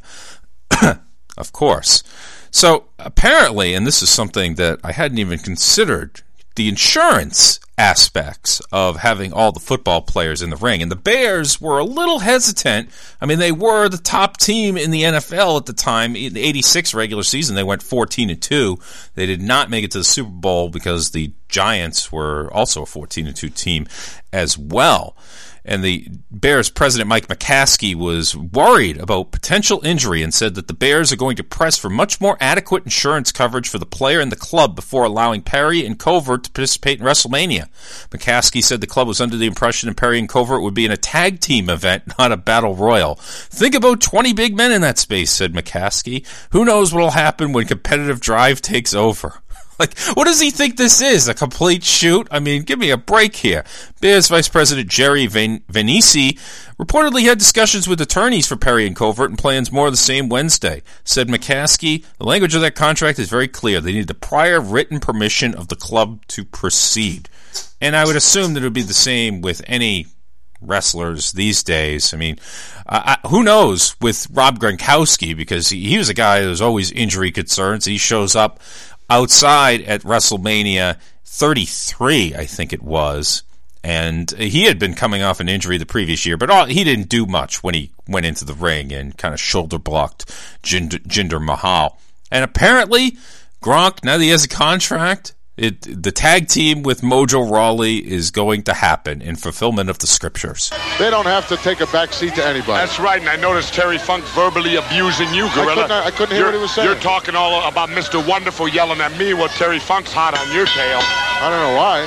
Of course. So apparently, and this is something that I hadn't even considered, the insurance aspects of having all the football players in the ring. And the Bears were a little hesitant. I mean, they were the top team in the N F L at the time. In the eighty-six regular season, they went fourteen and two. They did not make it to the Super Bowl because the Giants were also a fourteen and two team as well. And the Bears president, Mike McCaskey, was worried about potential injury and said that the Bears are going to press for much more adequate insurance coverage for the player and the club before allowing Perry and Covert to participate in WrestleMania. McCaskey said the club was under the impression that Perry and Covert would be in a tag team event, not a battle royal. Think about twenty big men in that space, said McCaskey. Who knows what will happen when competitive drive takes over? Like, what does he think this is? A complete shoot? I mean, give me a break here. Bears Vice President Jerry Ven- Venisi reportedly had discussions with attorneys for Perry and Covert and plans more of the same Wednesday. Said McCaskey, the language of that contract is very clear. They need the prior written permission of the club to proceed. And I would assume that it would be the same with any wrestlers these days. I mean, uh, I, who knows with Rob Gronkowski, because he, he was a guy that was always injury concerns. He shows up outside at WrestleMania thirty-three, I think it was, and he had been coming off an injury the previous year, but all, he didn't do much when he went into the ring and kind of shoulder-blocked Jinder, Jinder Mahal. And apparently, Gronk, now that he has a contract, it, the tag team with Mojo Rawley is going to happen in fulfillment of the scriptures. They don't have to take a back seat to anybody. That's right, and I noticed Terry Funk verbally abusing you, Gorilla. I couldn't, I couldn't hear you're, what he was saying. You're talking all about Mister Wonderful yelling at me while Terry Funk's hot on your tail. I don't know why.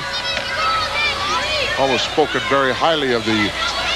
Almost spoken very highly of the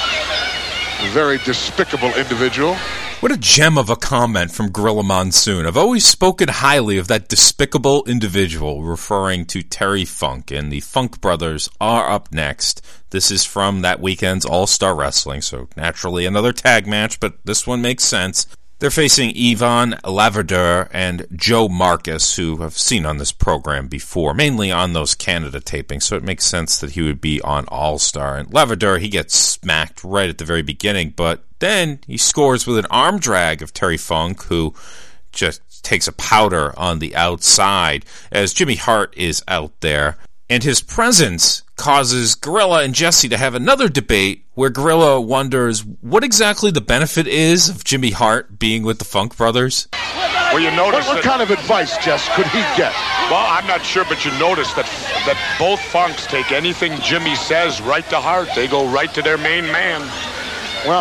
very despicable individual. What a gem of a comment from Gorilla Monsoon. I've always spoken highly of that despicable individual, referring to Terry Funk, and the Funk brothers are up next. This is from that weekend's All-Star Wrestling, so naturally another tag match, but this one makes sense. They're facing Ivan Laverdure and Joe Marcus, who I've seen on this program before, mainly on those Canada tapings, so it makes sense that he would be on All-Star. And Laverdure, he gets smacked right at the very beginning, but then he scores with an arm drag of Terry Funk, who just takes a powder on the outside as Jimmy Hart is out there. And his presence causes Gorilla and Jesse to have another debate where Gorilla wonders what exactly the benefit is of Jimmy Hart being with the Funk brothers. Well, you notice What, what that, kind of advice, Jess, could he get? Well, I'm not sure, but you notice that that both Funks take anything Jimmy says right to heart. They go right to their main man. Well,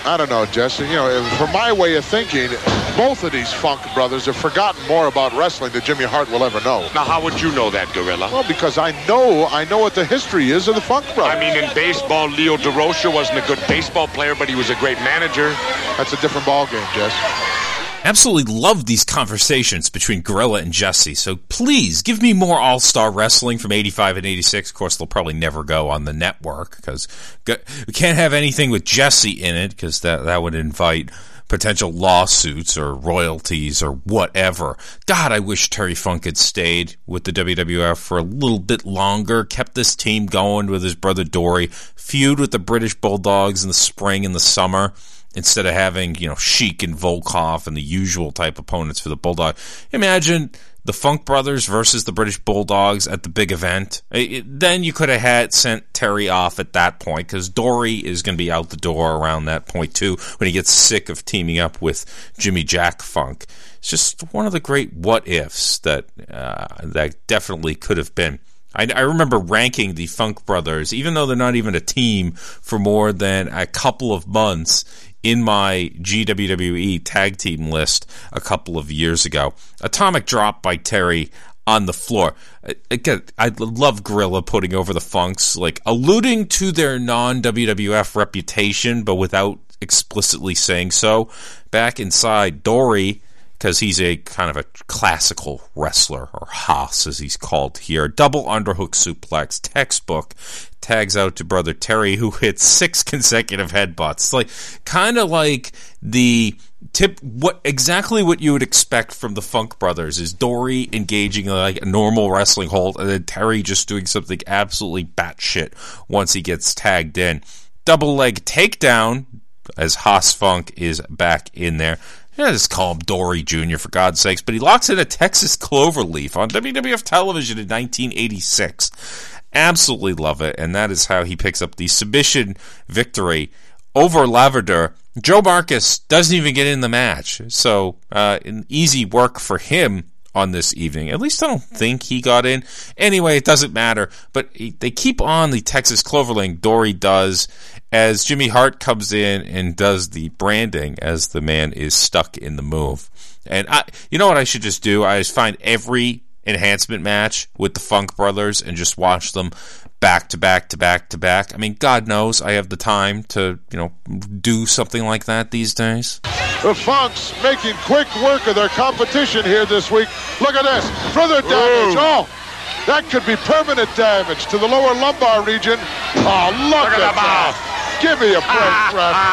I don't know, Jesse. You know, from my way of thinking, both of these Funk brothers have forgotten more about wrestling than Jimmy Hart will ever know. Now, how would you know that, Gorilla? Well, because I know, I know what the history is of the Funk brothers. I mean, in baseball, Leo DeRocha wasn't a good baseball player, but he was a great manager. That's a different ballgame, Jess. Absolutely love these conversations between Gorilla and Jesse, so please give me more All-Star Wrestling from eighty-five and eighty-six. Of course, they'll probably never go on the network, because we can't have anything with Jesse in it, because that, that would invite potential lawsuits or royalties or whatever. God, I wish Terry Funk had stayed with the W W F for a little bit longer, kept this team going with his brother Dory, feud with the British Bulldogs in the spring and the summer, instead of having, you know, Sheik and Volkov and the usual type opponents for the Bulldog. Imagine the Funk Brothers versus the British Bulldogs at the big event. It, then you could have had sent Terry off at that point, because Dory is going to be out the door around that point too, when he gets sick of teaming up with Jimmy Jack Funk. It's just one of the great what-ifs that uh, that definitely could have been. I, I remember ranking the Funk Brothers, even though they're not even a team, for more than a couple of months in my G W W E tag team list a couple of years ago. Atomic Drop by Terry on the floor. Again, I love Gorilla putting over the Funks, like alluding to their non-W W F reputation, but without explicitly saying so. Back inside Dory, because he's a kind of a classical wrestler, or Haas as he's called here. Double underhook suplex, textbook, tags out to brother Terry, who hits six consecutive headbutts. Like, kind of like the tip, what exactly what you would expect from the Funk Brothers is Dory engaging like a normal wrestling hold, and then Terry just doing something absolutely batshit once he gets tagged in. Double leg takedown, as Haas Funk is back in there. Yeah, just call him Dory Junior for God's sakes, but he locks in a Texas Cloverleaf on W W F television in nineteen eighty-six. Absolutely love it, and that is how he picks up the submission victory over Laverdure. Joe Marcus doesn't even get in the match, so uh, an easy work for him on this evening. At least I don't think he got in. Anyway, it doesn't matter, but he, they keep on the Texas Cloverleaf. Dory does, as Jimmy Hart comes in and does the branding as the man is stuck in the move. And I, you know what I should just do? I just find every enhancement match with the Funk Brothers and just watch them back to back to back to back. I mean, God knows I have the time to, you know, do something like that these days. The Funks making quick work of their competition here this week. Look at this. Further damage. Ooh. Oh, that could be permanent damage to the lower lumbar region. Oh, look, look at, at that. Give me a break,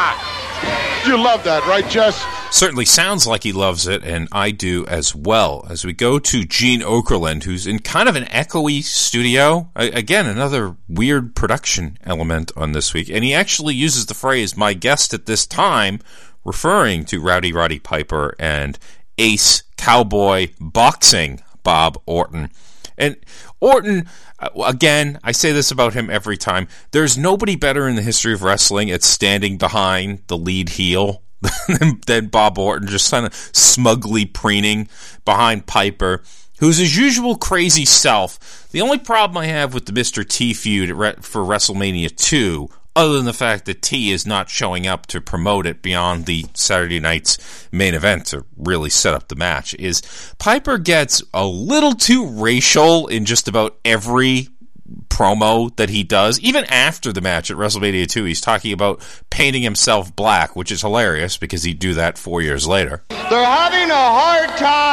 Fred. You love that, right, Jess? Certainly sounds like he loves it, and I do as well. As we go to Gene Okerlund, who's in kind of an echoey studio. I, again, another weird production element on this week. And he actually uses the phrase, my guest at this time, referring to Rowdy Roddy Piper and ace cowboy boxing Bob Orton. And Orton, again, I say this about him every time, there's nobody better in the history of wrestling at standing behind the lead heel than, than Bob Orton, just kind of smugly preening behind Piper, who's his usual crazy self. The only problem I have with the Mister T feud for WrestleMania two, other than the fact that T is not showing up to promote it beyond the Saturday night's main event to really set up the match, is Piper gets a little too racial in just about every promo that he does. Even after the match at WrestleMania two, he's talking about painting himself black, which is hilarious because he'd do that four years later. They're having a hard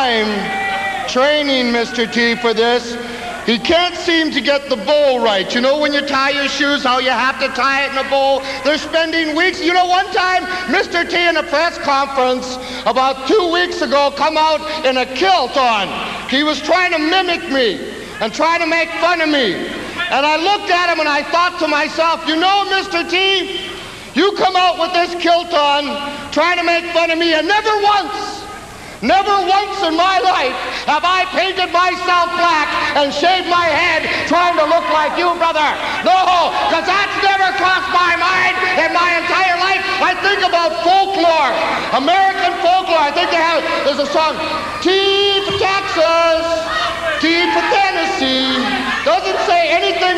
time training Mister T for this. He can't seem to get the bowl right. You know when you tie your shoes, how you have to tie it in a bowl? They're spending weeks. You know, one time, Mister T in a press conference about two weeks ago come out in a kilt on. He was trying to mimic me and trying to make fun of me. And I looked at him and I thought to myself, you know, Mister T, you come out with this kilt on trying to make fun of me, and never once, never once in my life have I painted myself black and shaved my head trying to look like you, brother. No, because that's never crossed my mind in my entire life. I think about folklore, American folklore. I think they have, there's a song, T for Texas, T for Tennessee. Doesn't say anything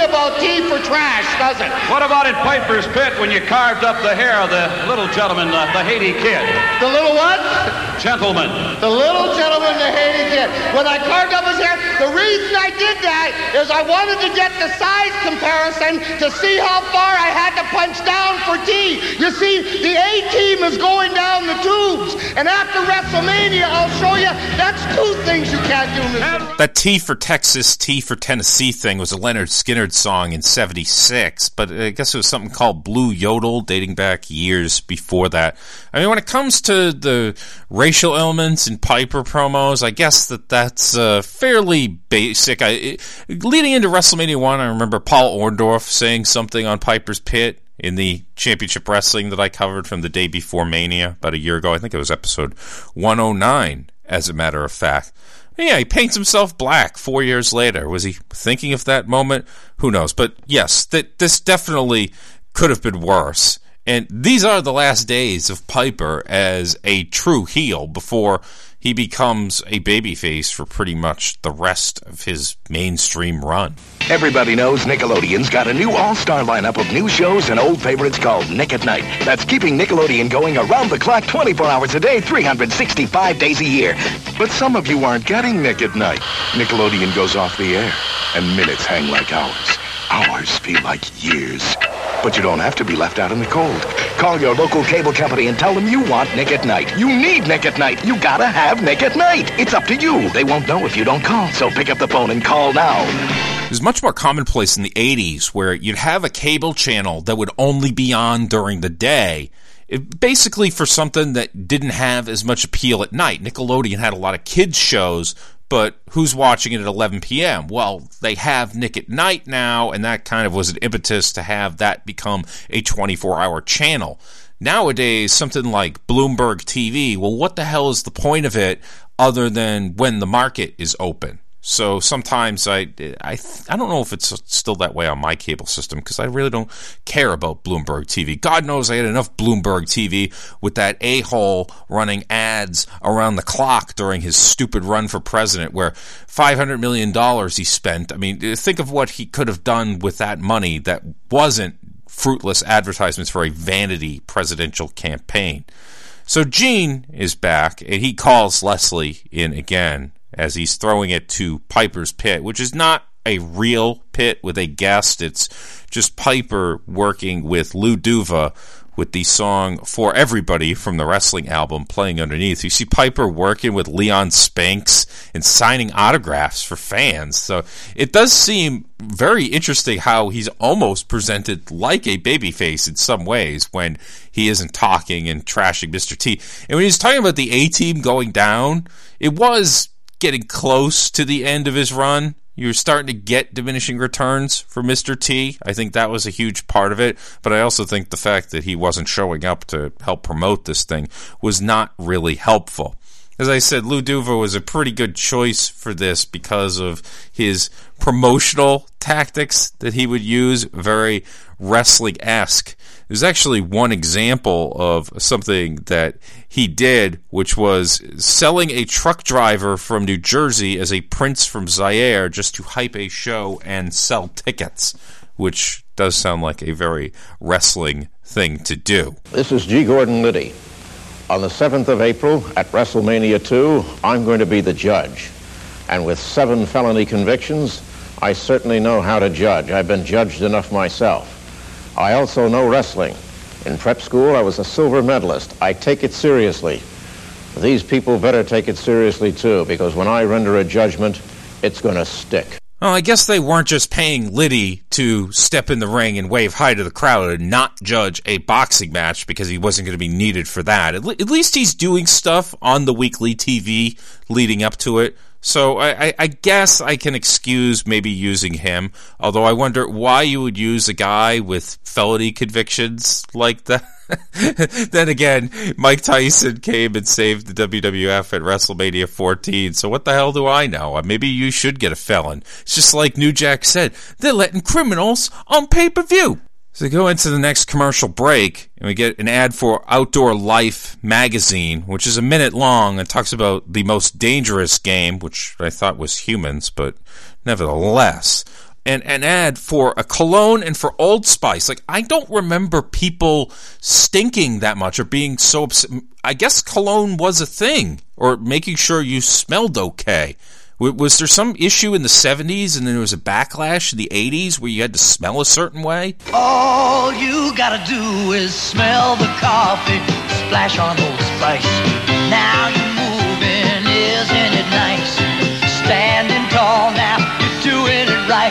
about T for trash, does it? What about in Piper's Pit when you carved up the hair of the little gentleman, uh, the Haiti Kid? The little what? Gentleman. The little gentleman, the Haiti Kid. When I carved up his hair, the reason I did that is I wanted to get the size comparison to see how far I had to punch down for T. You see, the A-team is going down the tubes, and after WrestleMania, I'll show you that's two things you can't do, Mister That T for Texas, T for Tennessee thing was a Leonard Skinner song in seventy-six, but I guess it was something called Blue Yodel dating back years before that. I mean, when it comes to the racial elements in Piper promos, I guess that that's uh, fairly basic. I, it, leading into WrestleMania one, I remember Paul Orndorff saying something on Piper's Pit in the Championship Wrestling that I covered from the day before Mania about a year ago. I think it was episode one oh nine, as a matter of fact. Yeah, he paints himself black four years later. Was he thinking of that moment? Who knows? But yes, that this definitely could have been worse. And these are the last days of Piper as a true heel before he becomes a babyface for pretty much the rest of his mainstream run. Everybody knows Nickelodeon's got a new all-star lineup of new shows and old favorites called Nick at Night. That's keeping Nickelodeon going around the clock twenty-four hours a day, three hundred sixty-five days a year. But some of you aren't getting Nick at Night. Nickelodeon goes off the air, and minutes hang like hours. Hours feel like years. But you don't have to be left out in the cold. Call your local cable company and tell them you want Nick at Night. You need Nick at Night. You gotta have Nick at Night. It's up to you. They won't know if you don't call, so pick up the phone and call now. It was much more commonplace in the eighties where you'd have a cable channel that would only be on during the day, it, basically for something that didn't have as much appeal at night. Nickelodeon had a lot of kids shows, but who's watching it at eleven p.m.? Well, they have Nick at Night now, and that kind of was an impetus to have that become a twenty-four hour channel. Nowadays, something like Bloomberg T V, well, what the hell is the point of it other than when the market is open? So sometimes I, I, I don't know if it's still that way on my cable system because I really don't care about Bloomberg T V. God knows I had enough Bloomberg T V with that a-hole running ads around the clock during his stupid run for president where five hundred million dollars he spent. I mean, think of what he could have done with that money that wasn't fruitless advertisements for a vanity presidential campaign. So Gene is back, and he calls Leslie in again as he's throwing it to Piper's Pit, which is not a real pit with a guest. It's just Piper working with Lou Duva with the song For Everybody from the wrestling album playing underneath. You see Piper working with Leon Spanks and signing autographs for fans. So it does seem very interesting how he's almost presented like a babyface in some ways when he isn't talking and trashing Mister T. And when he's talking about the A-Team going down, it was getting close to the end of his run. You're starting to get diminishing returns for Mister T. I think that was a huge part of it, but I also think the fact that he wasn't showing up to help promote this thing was not really helpful. As I said, Lou Duva was a pretty good choice for this because of his promotional tactics that he would use, very wrestling-esque. There's actually one example of something that he did, which was selling a truck driver from New Jersey as a prince from Zaire just to hype a show and sell tickets, which does sound like a very wrestling thing to do. This is G. Gordon Liddy. On the seventh of April at WrestleMania two, I'm going to be the judge. And with seven felony convictions, I certainly know how to judge. I've been judged enough myself. I also know wrestling. In prep school, I was a silver medalist. I take it seriously. These people better take it seriously, too, because when I render a judgment, it's going to stick. Well, I guess they weren't just paying Liddy to step in the ring and wave hi to the crowd and not judge a boxing match because he wasn't going to be needed for that. At, le- at least he's doing stuff on the weekly T V leading up to it. So I, I, I guess I can excuse maybe using him, although I wonder why you would use a guy with felony convictions like that. Then again, Mike Tyson came and saved the W W F at WrestleMania fourteen, so what the hell do I know? Maybe you should get a felon. It's just like New Jack said, they're letting criminals on pay-per-view. So we go into the next commercial break, and we get an ad for Outdoor Life magazine, which is a minute long and talks about the most dangerous game, which I thought was humans, but nevertheless. and an ad for a cologne and for Old Spice. Like, I don't remember people stinking that much or being so upset. I guess cologne was a thing, or making sure you smelled okay. Was there some issue in the seventies and then there was a backlash in the eighties where you had to smell a certain way? All you gotta do is smell the coffee, splash on Old Spice. Now you're moving, isn't it nice? Standing tall now, you're doing it right.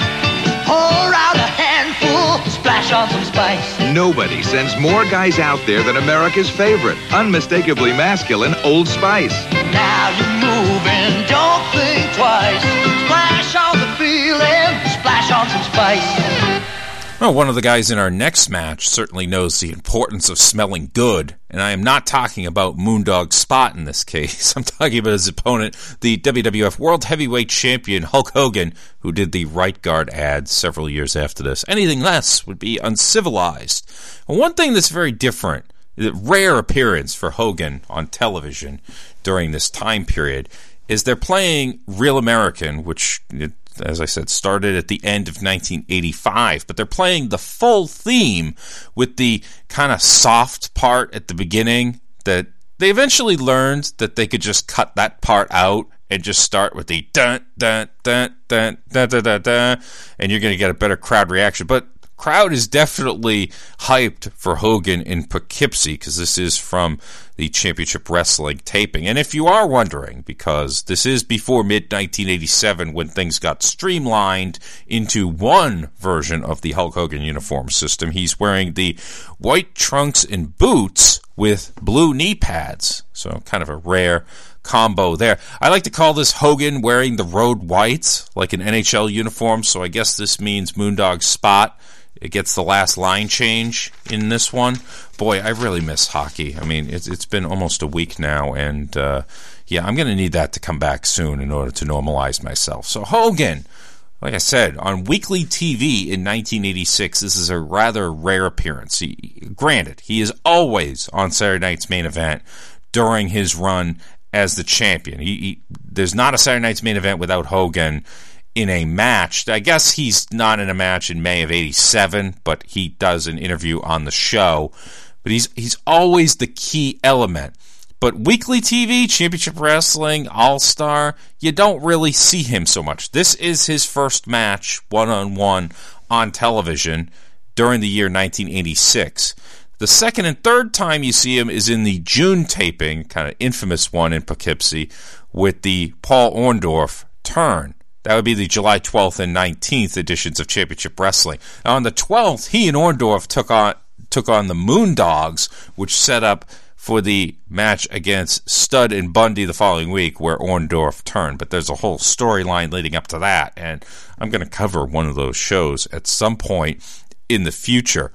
Pour out a handful, splash on some spice. Nobody sends more guys out there than America's favorite, unmistakably masculine Old Spice. Now you're moving, don't think twice. Splash on the feeling, splash on some spice. Well, one of the guys in our next match certainly knows the importance of smelling good, and I am not talking about Moondog Spot in this case. I'm talking about his opponent, the W W F World Heavyweight Champion Hulk Hogan, who did the Right Guard ad several years after this. Anything less would be uncivilized. And one thing that's very different, the rare appearance for Hogan on television during this time period, is they're playing Real American, which, as I said, started at the end of nineteen eighty-five, but they're playing the full theme with the kind of soft part at the beginning that they eventually learned that they could just cut that part out and just start with the dun dun dun dun dun dun dun, dun and you're going to get a better crowd reaction. But crowd is definitely hyped for Hogan in Poughkeepsie because this is from the Championship Wrestling taping. And if you are wondering, because this is before mid nineteen eighty-seven when things got streamlined into one version of the Hulk Hogan uniform system, he's wearing the white trunks and boots with blue knee pads. So kind of a rare combo there. I like to call this Hogan wearing the road whites like an N H L uniform, so I guess this means Moondog Spot. It gets the last line change in this one. Boy, I really miss hockey. I mean, it's, it's been almost a week now, and uh, yeah, I'm going to need that to come back soon in order to normalize myself. So Hogan, like I said, on weekly T V in nineteen eighty-six, this is a rather rare appearance. He, granted, he is always on Saturday Night's Main Event during his run as the champion. He, he, there's not a Saturday Night's Main Event without Hogan in a match. I guess he's not in a match in May of eighty-seven, but he does an interview on the show. But he's he's always the key element. But weekly T V, Championship Wrestling, All-Star, you don't really see him so much. This is his first match, one-on-one, on television during the year nineteen eighty-six. The second and third time you see him is in the June taping, kind of infamous one in Poughkeepsie, with the Paul Orndorff turn. That would be the July twelfth and nineteenth editions of Championship Wrestling. Now, on the twelfth, he and Orndorff took on took on the Moondogs, which set up for the match against Studd and Bundy the following week, where Orndorff turned. But there's a whole storyline leading up to that, and I'm going to cover one of those shows at some point in the future.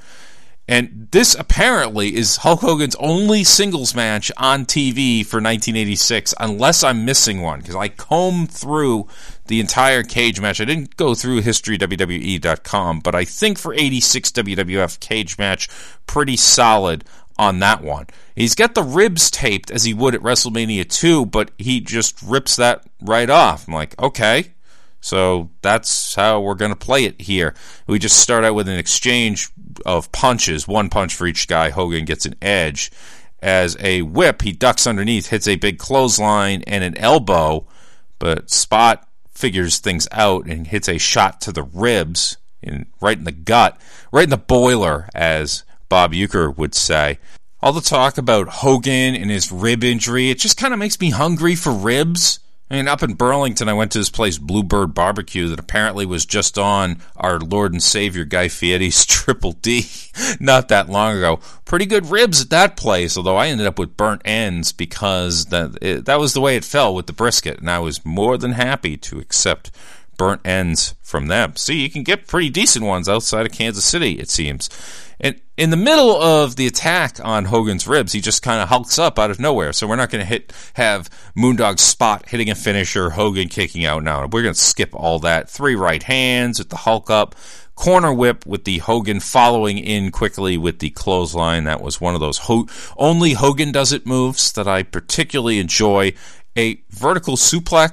And this apparently is Hulk Hogan's only singles match on T V for nineteen eighty-six, unless I'm missing one, because I combed through the entire cage match. I didn't go through history W W E dot com, but I think for eighty-six W W F cage match, pretty solid on that one. He's got the ribs taped as he would at WrestleMania two, but he just rips that right off. I'm like, okay, so that's how we're going to play it here. We just start out with an exchange of punches, one punch for each guy. Hogan gets an edge. As a whip, he ducks underneath, hits a big clothesline and an elbow, but Spot figures things out and hits a shot to the ribs, in, right in the gut, right in the boiler, as Bob Uecker would say. All the talk about Hogan and his rib injury, it just kind of makes me hungry for ribs. I mean, up in Burlington, I went to this place, Bluebird Barbecue, that apparently was just on our Lord and Savior Guy Fieri's Triple D not that long ago. Pretty good ribs at that place, although I ended up with burnt ends because that it, that was the way it fell with the brisket, and I was more than happy to accept burnt ends from them. See, you can get pretty decent ones outside of Kansas City, it seems. And in the middle of the attack on Hogan's ribs, he just kind of hulks up out of nowhere. So we're not going to hit have Moondog Spot hitting a finisher, Hogan kicking out. Now we're going to skip all that. Three right hands with the Hulk up, corner whip with the Hogan following in quickly with the clothesline. That was one of those Ho- only Hogan does it moves that I particularly enjoy. A vertical suplex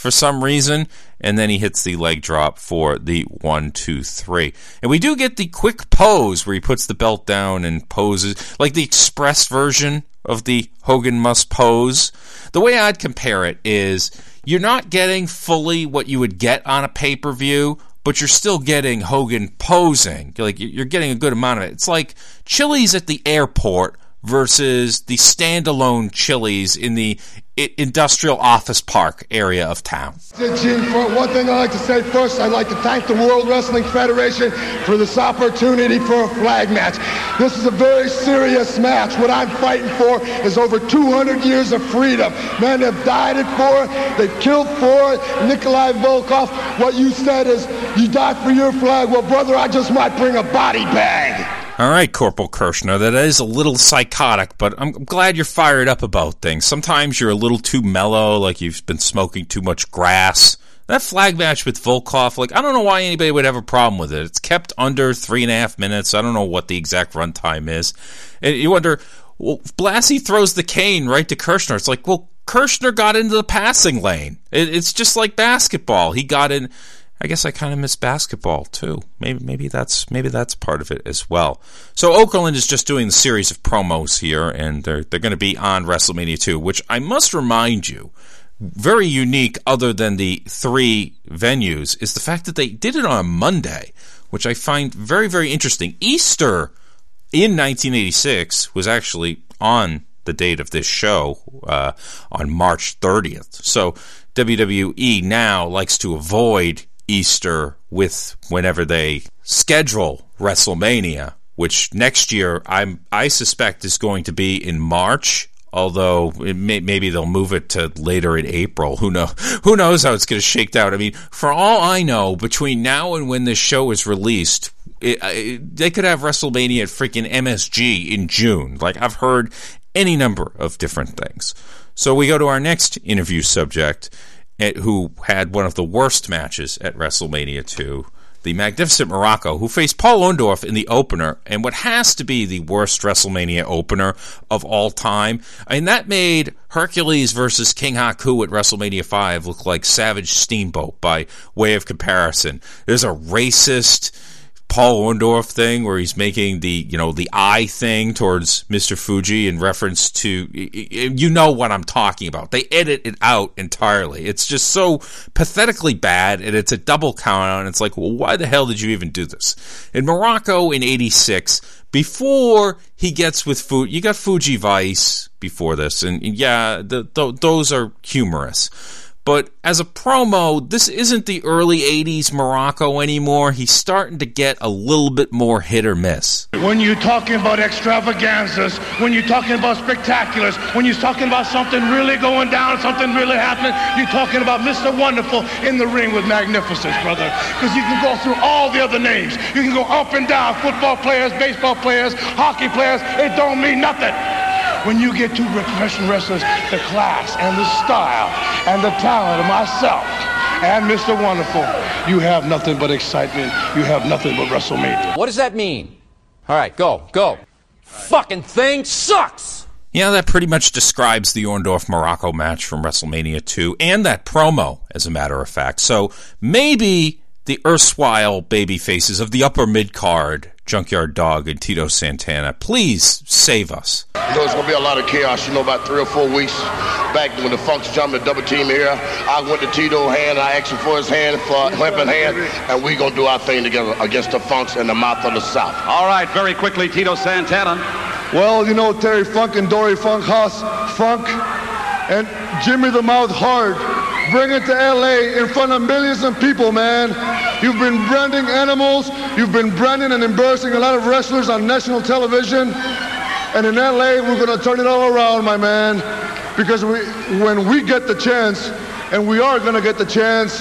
for some reason, and then he hits the leg drop for the one, two, three. And we do get the quick pose where he puts the belt down and poses, like the express version of the Hogan must pose. The way I'd compare it is you're not getting fully what you would get on a pay-per-view, but you're still getting Hogan posing. Like, you're getting a good amount of it. It's like Chili's at the airport versus the standalone Chili's in the industrial office park area of town. Gene, for one thing I'd like to say first, I'd like to thank the World Wrestling Federation for this opportunity for a flag match. This is a very serious match. What I'm fighting for is over two hundred years of freedom. Men have died it for it. They've killed for it. Nikolai Volkov, what you said is, you died for your flag. Well, brother, I just might bring a body bag. All right, Corporal Kirshner, that is a little psychotic, but I'm glad you're fired up about things. Sometimes you're a little too mellow, like you've been smoking too much grass. That flag match with Volkov, like, I don't know why anybody would have a problem with it. It's kept under three and a half minutes. I don't know what the exact runtime is. And you wonder, well, Blassie throws the cane right to Kirshner. It's like, well, Kirshner got into the passing lane. It, it's just like basketball. He got in... I guess I kind of miss basketball too. Maybe maybe that's maybe that's part of it as well. So Okerlund is just doing the series of promos here, and they're they're going to be on WrestleMania two, which I must remind you, very unique other than the three venues, is the fact that they did it on a Monday, which I find very, very interesting. Easter in nineteen eighty-six was actually on the date of this show, uh, on March thirtieth. So W W E now likes to avoid Easter with whenever they schedule WrestleMania, which next year I'm I suspect is going to be in March, although it may, maybe they'll move it to later in April. Who know? Who knows how it's going to shake out? I mean, for all I know, between now and when this show is released, it, it, they could have WrestleMania at freaking M S G in June. Like, I've heard any number of different things. So we go to our next interview subject, who had one of the worst matches at WrestleMania two, the Magnificent Morocco, who faced Paul Orndorff in the opener, and what has to be the worst WrestleMania opener of all time. I mean, that made Hercules versus King Haku at WrestleMania five look like Savage Steamboat by way of comparison. There's a racist Paul Orndorff thing where he's making the, you know, the eye thing towards Mister Fuji in reference to, you know what I'm talking about. They edit it out entirely. It's just so pathetically bad, and it's a double count out, and it's like, well, why the hell did you even do this? In Morocco in eighty-six, before he gets with Fuji, you got Fuji Vice before this, and yeah, the, the, those are humorous. But as a promo, this isn't the early eighties Morocco anymore. He's starting to get a little bit more hit or miss. When you're talking about extravaganzas, when you're talking about spectaculars, when you're talking about something really going down, something really happening, you're talking about Mister Wonderful in the ring with magnificence, brother. Because you can go through all the other names. You can go up and down, football players, baseball players, hockey players. It don't mean nothing. When you get two professional wrestlers, the class and the style and the talent of myself and Mister Wonderful, you have nothing but excitement. You have nothing but WrestleMania. What does that mean? All right, go, go. Fucking thing sucks! Yeah, that pretty much describes the Orndorff-Morocco match from WrestleMania two, and that promo, as a matter of fact. So maybe the erstwhile baby faces of the upper mid-card, Junkyard Dog and Tito Santana, please save us. You know, it's going to be a lot of chaos, you know, about three or four weeks back when the Funks jumped the double team here. I went to Tito's hand, I asked him for his hand, for a helping hand, and we're going to do our thing together against the Funks in the mouth of the South. All right, very quickly, Tito Santana. Well, you know, Terry Funk and Dory Funk, Haas Funk, and Jimmy the Mouth Hard. Bring it to L A in front of millions of people, man. You've been branding animals. You've been branding and embarrassing a lot of wrestlers on national television. And in L A, we're going to turn it all around, my man. Because we, when we get the chance, and we are going to get the chance,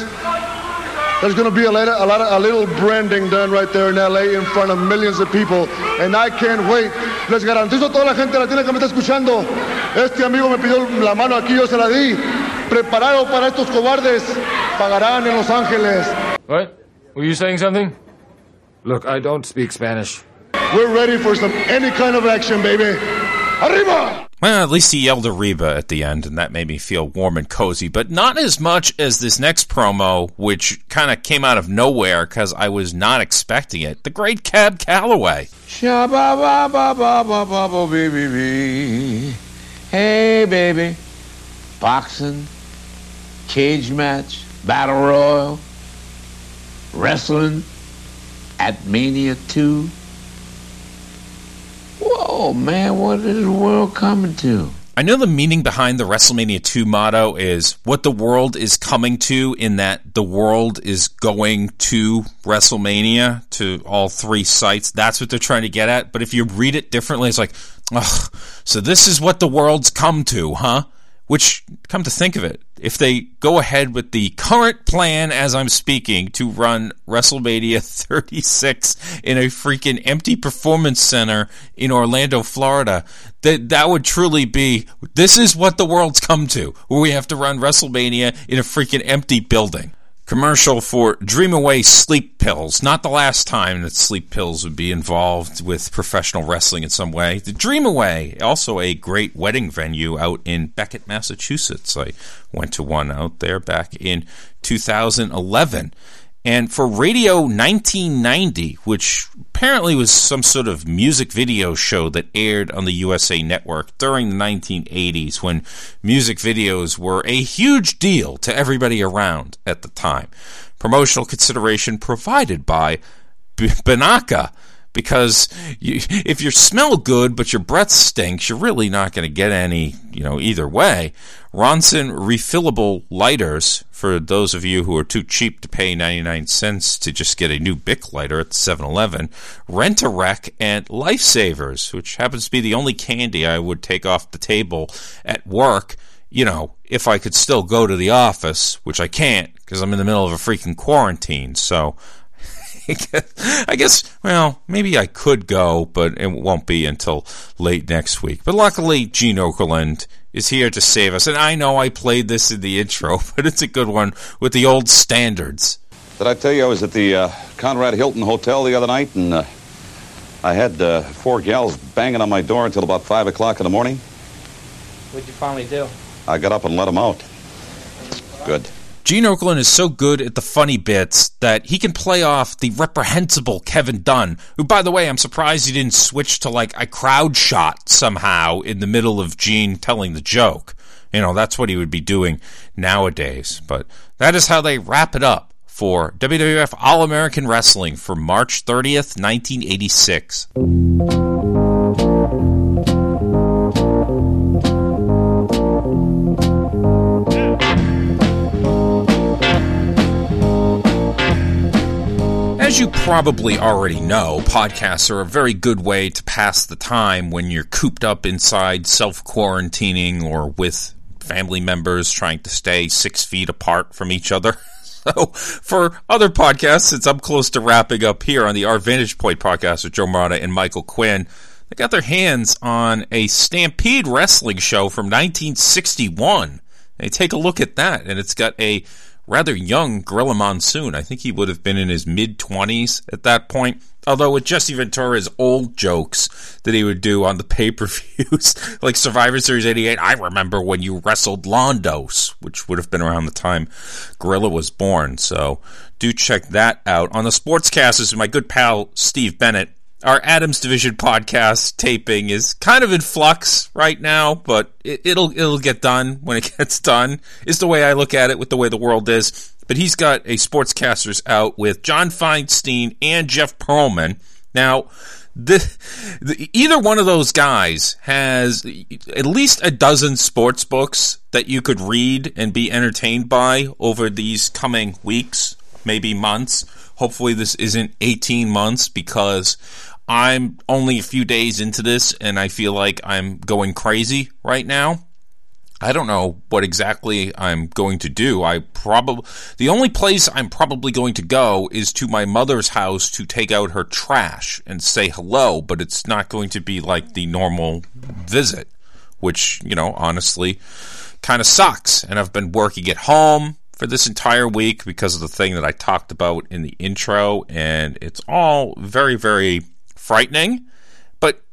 there's going to be a, lot of, a, lot of, a little branding done right there in L A in front of millions of people. And I can't wait. Les garantizo a toda la gente latina que me está escuchando. Este amigo me pidió la mano aquí, yo se la di. Preparado para estos cobardes. Pagarán en Los Ángeles. What? Were you saying something? Look, I don't speak Spanish. We're ready for some any kind of action, baby. Arriba! Well, at least he yelled Arriba at the end, and that made me feel warm and cozy, but not as much as this next promo, which kind of came out of nowhere because I was not expecting it. The great Cab Calloway. Shabba-ba-ba-ba-ba-ba, baby. Hey, baby. Boxing, cage match, battle royal, wrestling at Mania two. Whoa, man, what is the world coming to? I know the meaning behind the WrestleMania two motto is what the world is coming to, in that the world is going to WrestleMania, to all three sites. That's what they're trying to get at. But if you read it differently, it's like, ugh, so this is what the world's come to, huh? Which, come to think of it, if they go ahead with the current plan as I'm speaking to run WrestleMania thirty-six in a freaking empty performance center in Orlando, Florida, that that would truly be, this is what the world's come to, where we have to run WrestleMania in a freaking empty building. Commercial for Dream Away Sleep Pills. Not the last time that sleep pills would be involved with professional wrestling in some way. The Dream Away, also a great wedding venue out in Beckett, Massachusetts. I went to one out there back in two thousand eleven. And for Radio nineteen ninety, which apparently was some sort of music video show that aired on the U S A Network during the nineteen eighties, when music videos were a huge deal to everybody around at the time. Promotional consideration provided by B- Banaka, because you, if you smell good but your breath stinks, you're really not going to get any, you know, either way. Ronson refillable lighters, for those of you who are too cheap to pay ninety-nine cents to just get a new Bic lighter at seven eleven. Rent-A-Wreck and Lifesavers, which happens to be the only candy I would take off the table at work, you know, if I could still go to the office, which I can't because I'm in the middle of a freaking quarantine, so I guess, well, maybe I could go, but it won't be until late next week. But luckily, Gene Okerlund is here to save us. And I know I played this in the intro, but it's a good one with the old standards. Did I tell you I was at the uh, Conrad Hilton Hotel the other night, and uh, I had uh, four gals banging on my door until about five o'clock in the morning? What'd you finally do? I got up and let them out. Good. Gene Okerlund is so good at the funny bits that he can play off the reprehensible Kevin Dunn, who, by the way, I'm surprised he didn't switch to like a crowd shot somehow in the middle of Gene telling the joke. You know, that's what he would be doing nowadays. But that is how they wrap it up for W W F All-American Wrestling for March thirtieth, nineteen eighty-six. As you probably already know, podcasts are a very good way to pass the time when you're cooped up inside self-quarantining or with family members trying to stay six feet apart from each other. So for other podcasts, since I'm close to wrapping up here on the Our Vantage Point podcast with Joe Morata and Michael Quinn, they got their hands on a Stampede Wrestling show from nineteen sixty-one. They take a look at that, and it's got a rather young Gorilla Monsoon. I think he would have been in his mid-twenties at that point. Although with Jesse Ventura's old jokes that he would do on the pay-per-views, like Survivor Series eighty-eight, I remember when you wrestled Londos, which would have been around the time Gorilla was born. So do check that out. On the Sportscasters, my good pal Steve Bennett, our Adams Division podcast taping is kind of in flux right now, but it, it'll it'll get done when it gets done, is the way I look at it with the way the world is. But he's got a Sportscasters out with John Feinstein and Jeff Pearlman. Now, the, the, either one of those guys has at least a dozen sports books that you could read and be entertained by over these coming weeks, maybe months. Hopefully this isn't eighteen months, because I'm only a few days into this and I feel like I'm going crazy right now. I don't know what exactly I'm going to do. I probably the only place I'm probably going to go is to my mother's house to take out her trash and say hello, but it's not going to be like the normal visit, which, you know, honestly kind of sucks. And I've been working at home for this entire week because of the thing that I talked about in the intro, and it's all very, very frightening. But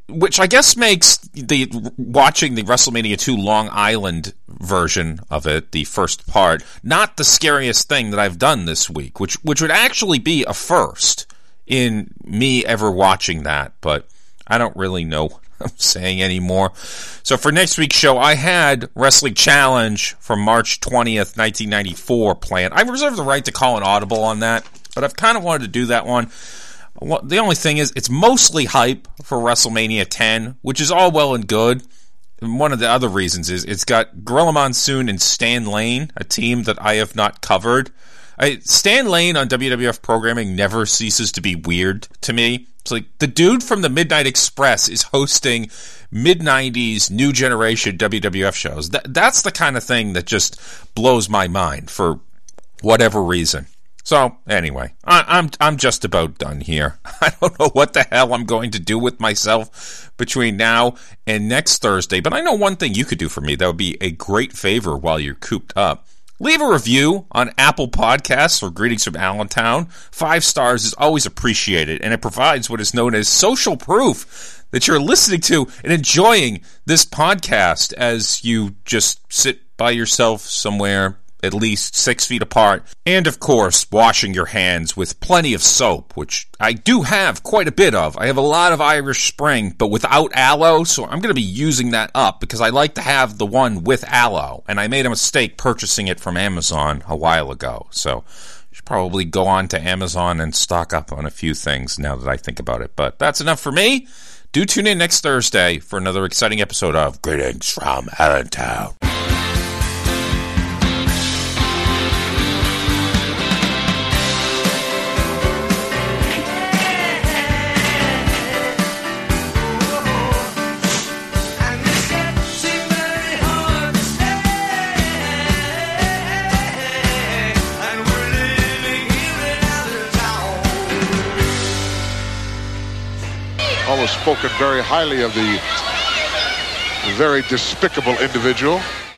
which I guess makes the watching the WrestleMania two Long Island version of it, the first part, not the scariest thing that I've done this week, which which would actually be a first in me ever watching that, but I don't really know what I'm saying anymore. So for next week's show, I had Wrestling Challenge from March twentieth, nineteen ninety-four planned. I reserve the right to call an audible on that, but I've kind of wanted to do that one. Well, the only thing is, it's mostly hype for WrestleMania ten, which is all well and good. And one of the other reasons is it's got Gorilla Monsoon and Stan Lane, a team that I have not covered. I, Stan Lane on W W F programming never ceases to be weird to me. It's like the dude from the Midnight Express is hosting mid nineties new generation W W F shows. That, that's the kind of thing that just blows my mind for whatever reason. So, anyway, I, I'm I'm just about done here. I don't know what the hell I'm going to do with myself between now and next Thursday, but I know one thing you could do for me that would be a great favor while you're cooped up. Leave a review on Apple Podcasts or Greetings from Allentown. Five stars is always appreciated, and it provides what is known as social proof that you're listening to and enjoying this podcast as you just sit by yourself somewhere at least six feet apart, and of course, washing your hands with plenty of soap, which I do have quite a bit of. I have a lot of Irish Spring, but without aloe, so I'm going to be using that up because I like to have the one with aloe, and I made a mistake purchasing it from Amazon a while ago, so I should probably go on to Amazon and stock up on a few things now that I think about it, but that's enough for me. Do tune in next Thursday for another exciting episode of Greetings from Allentown. Always spoken very highly of the very despicable individual.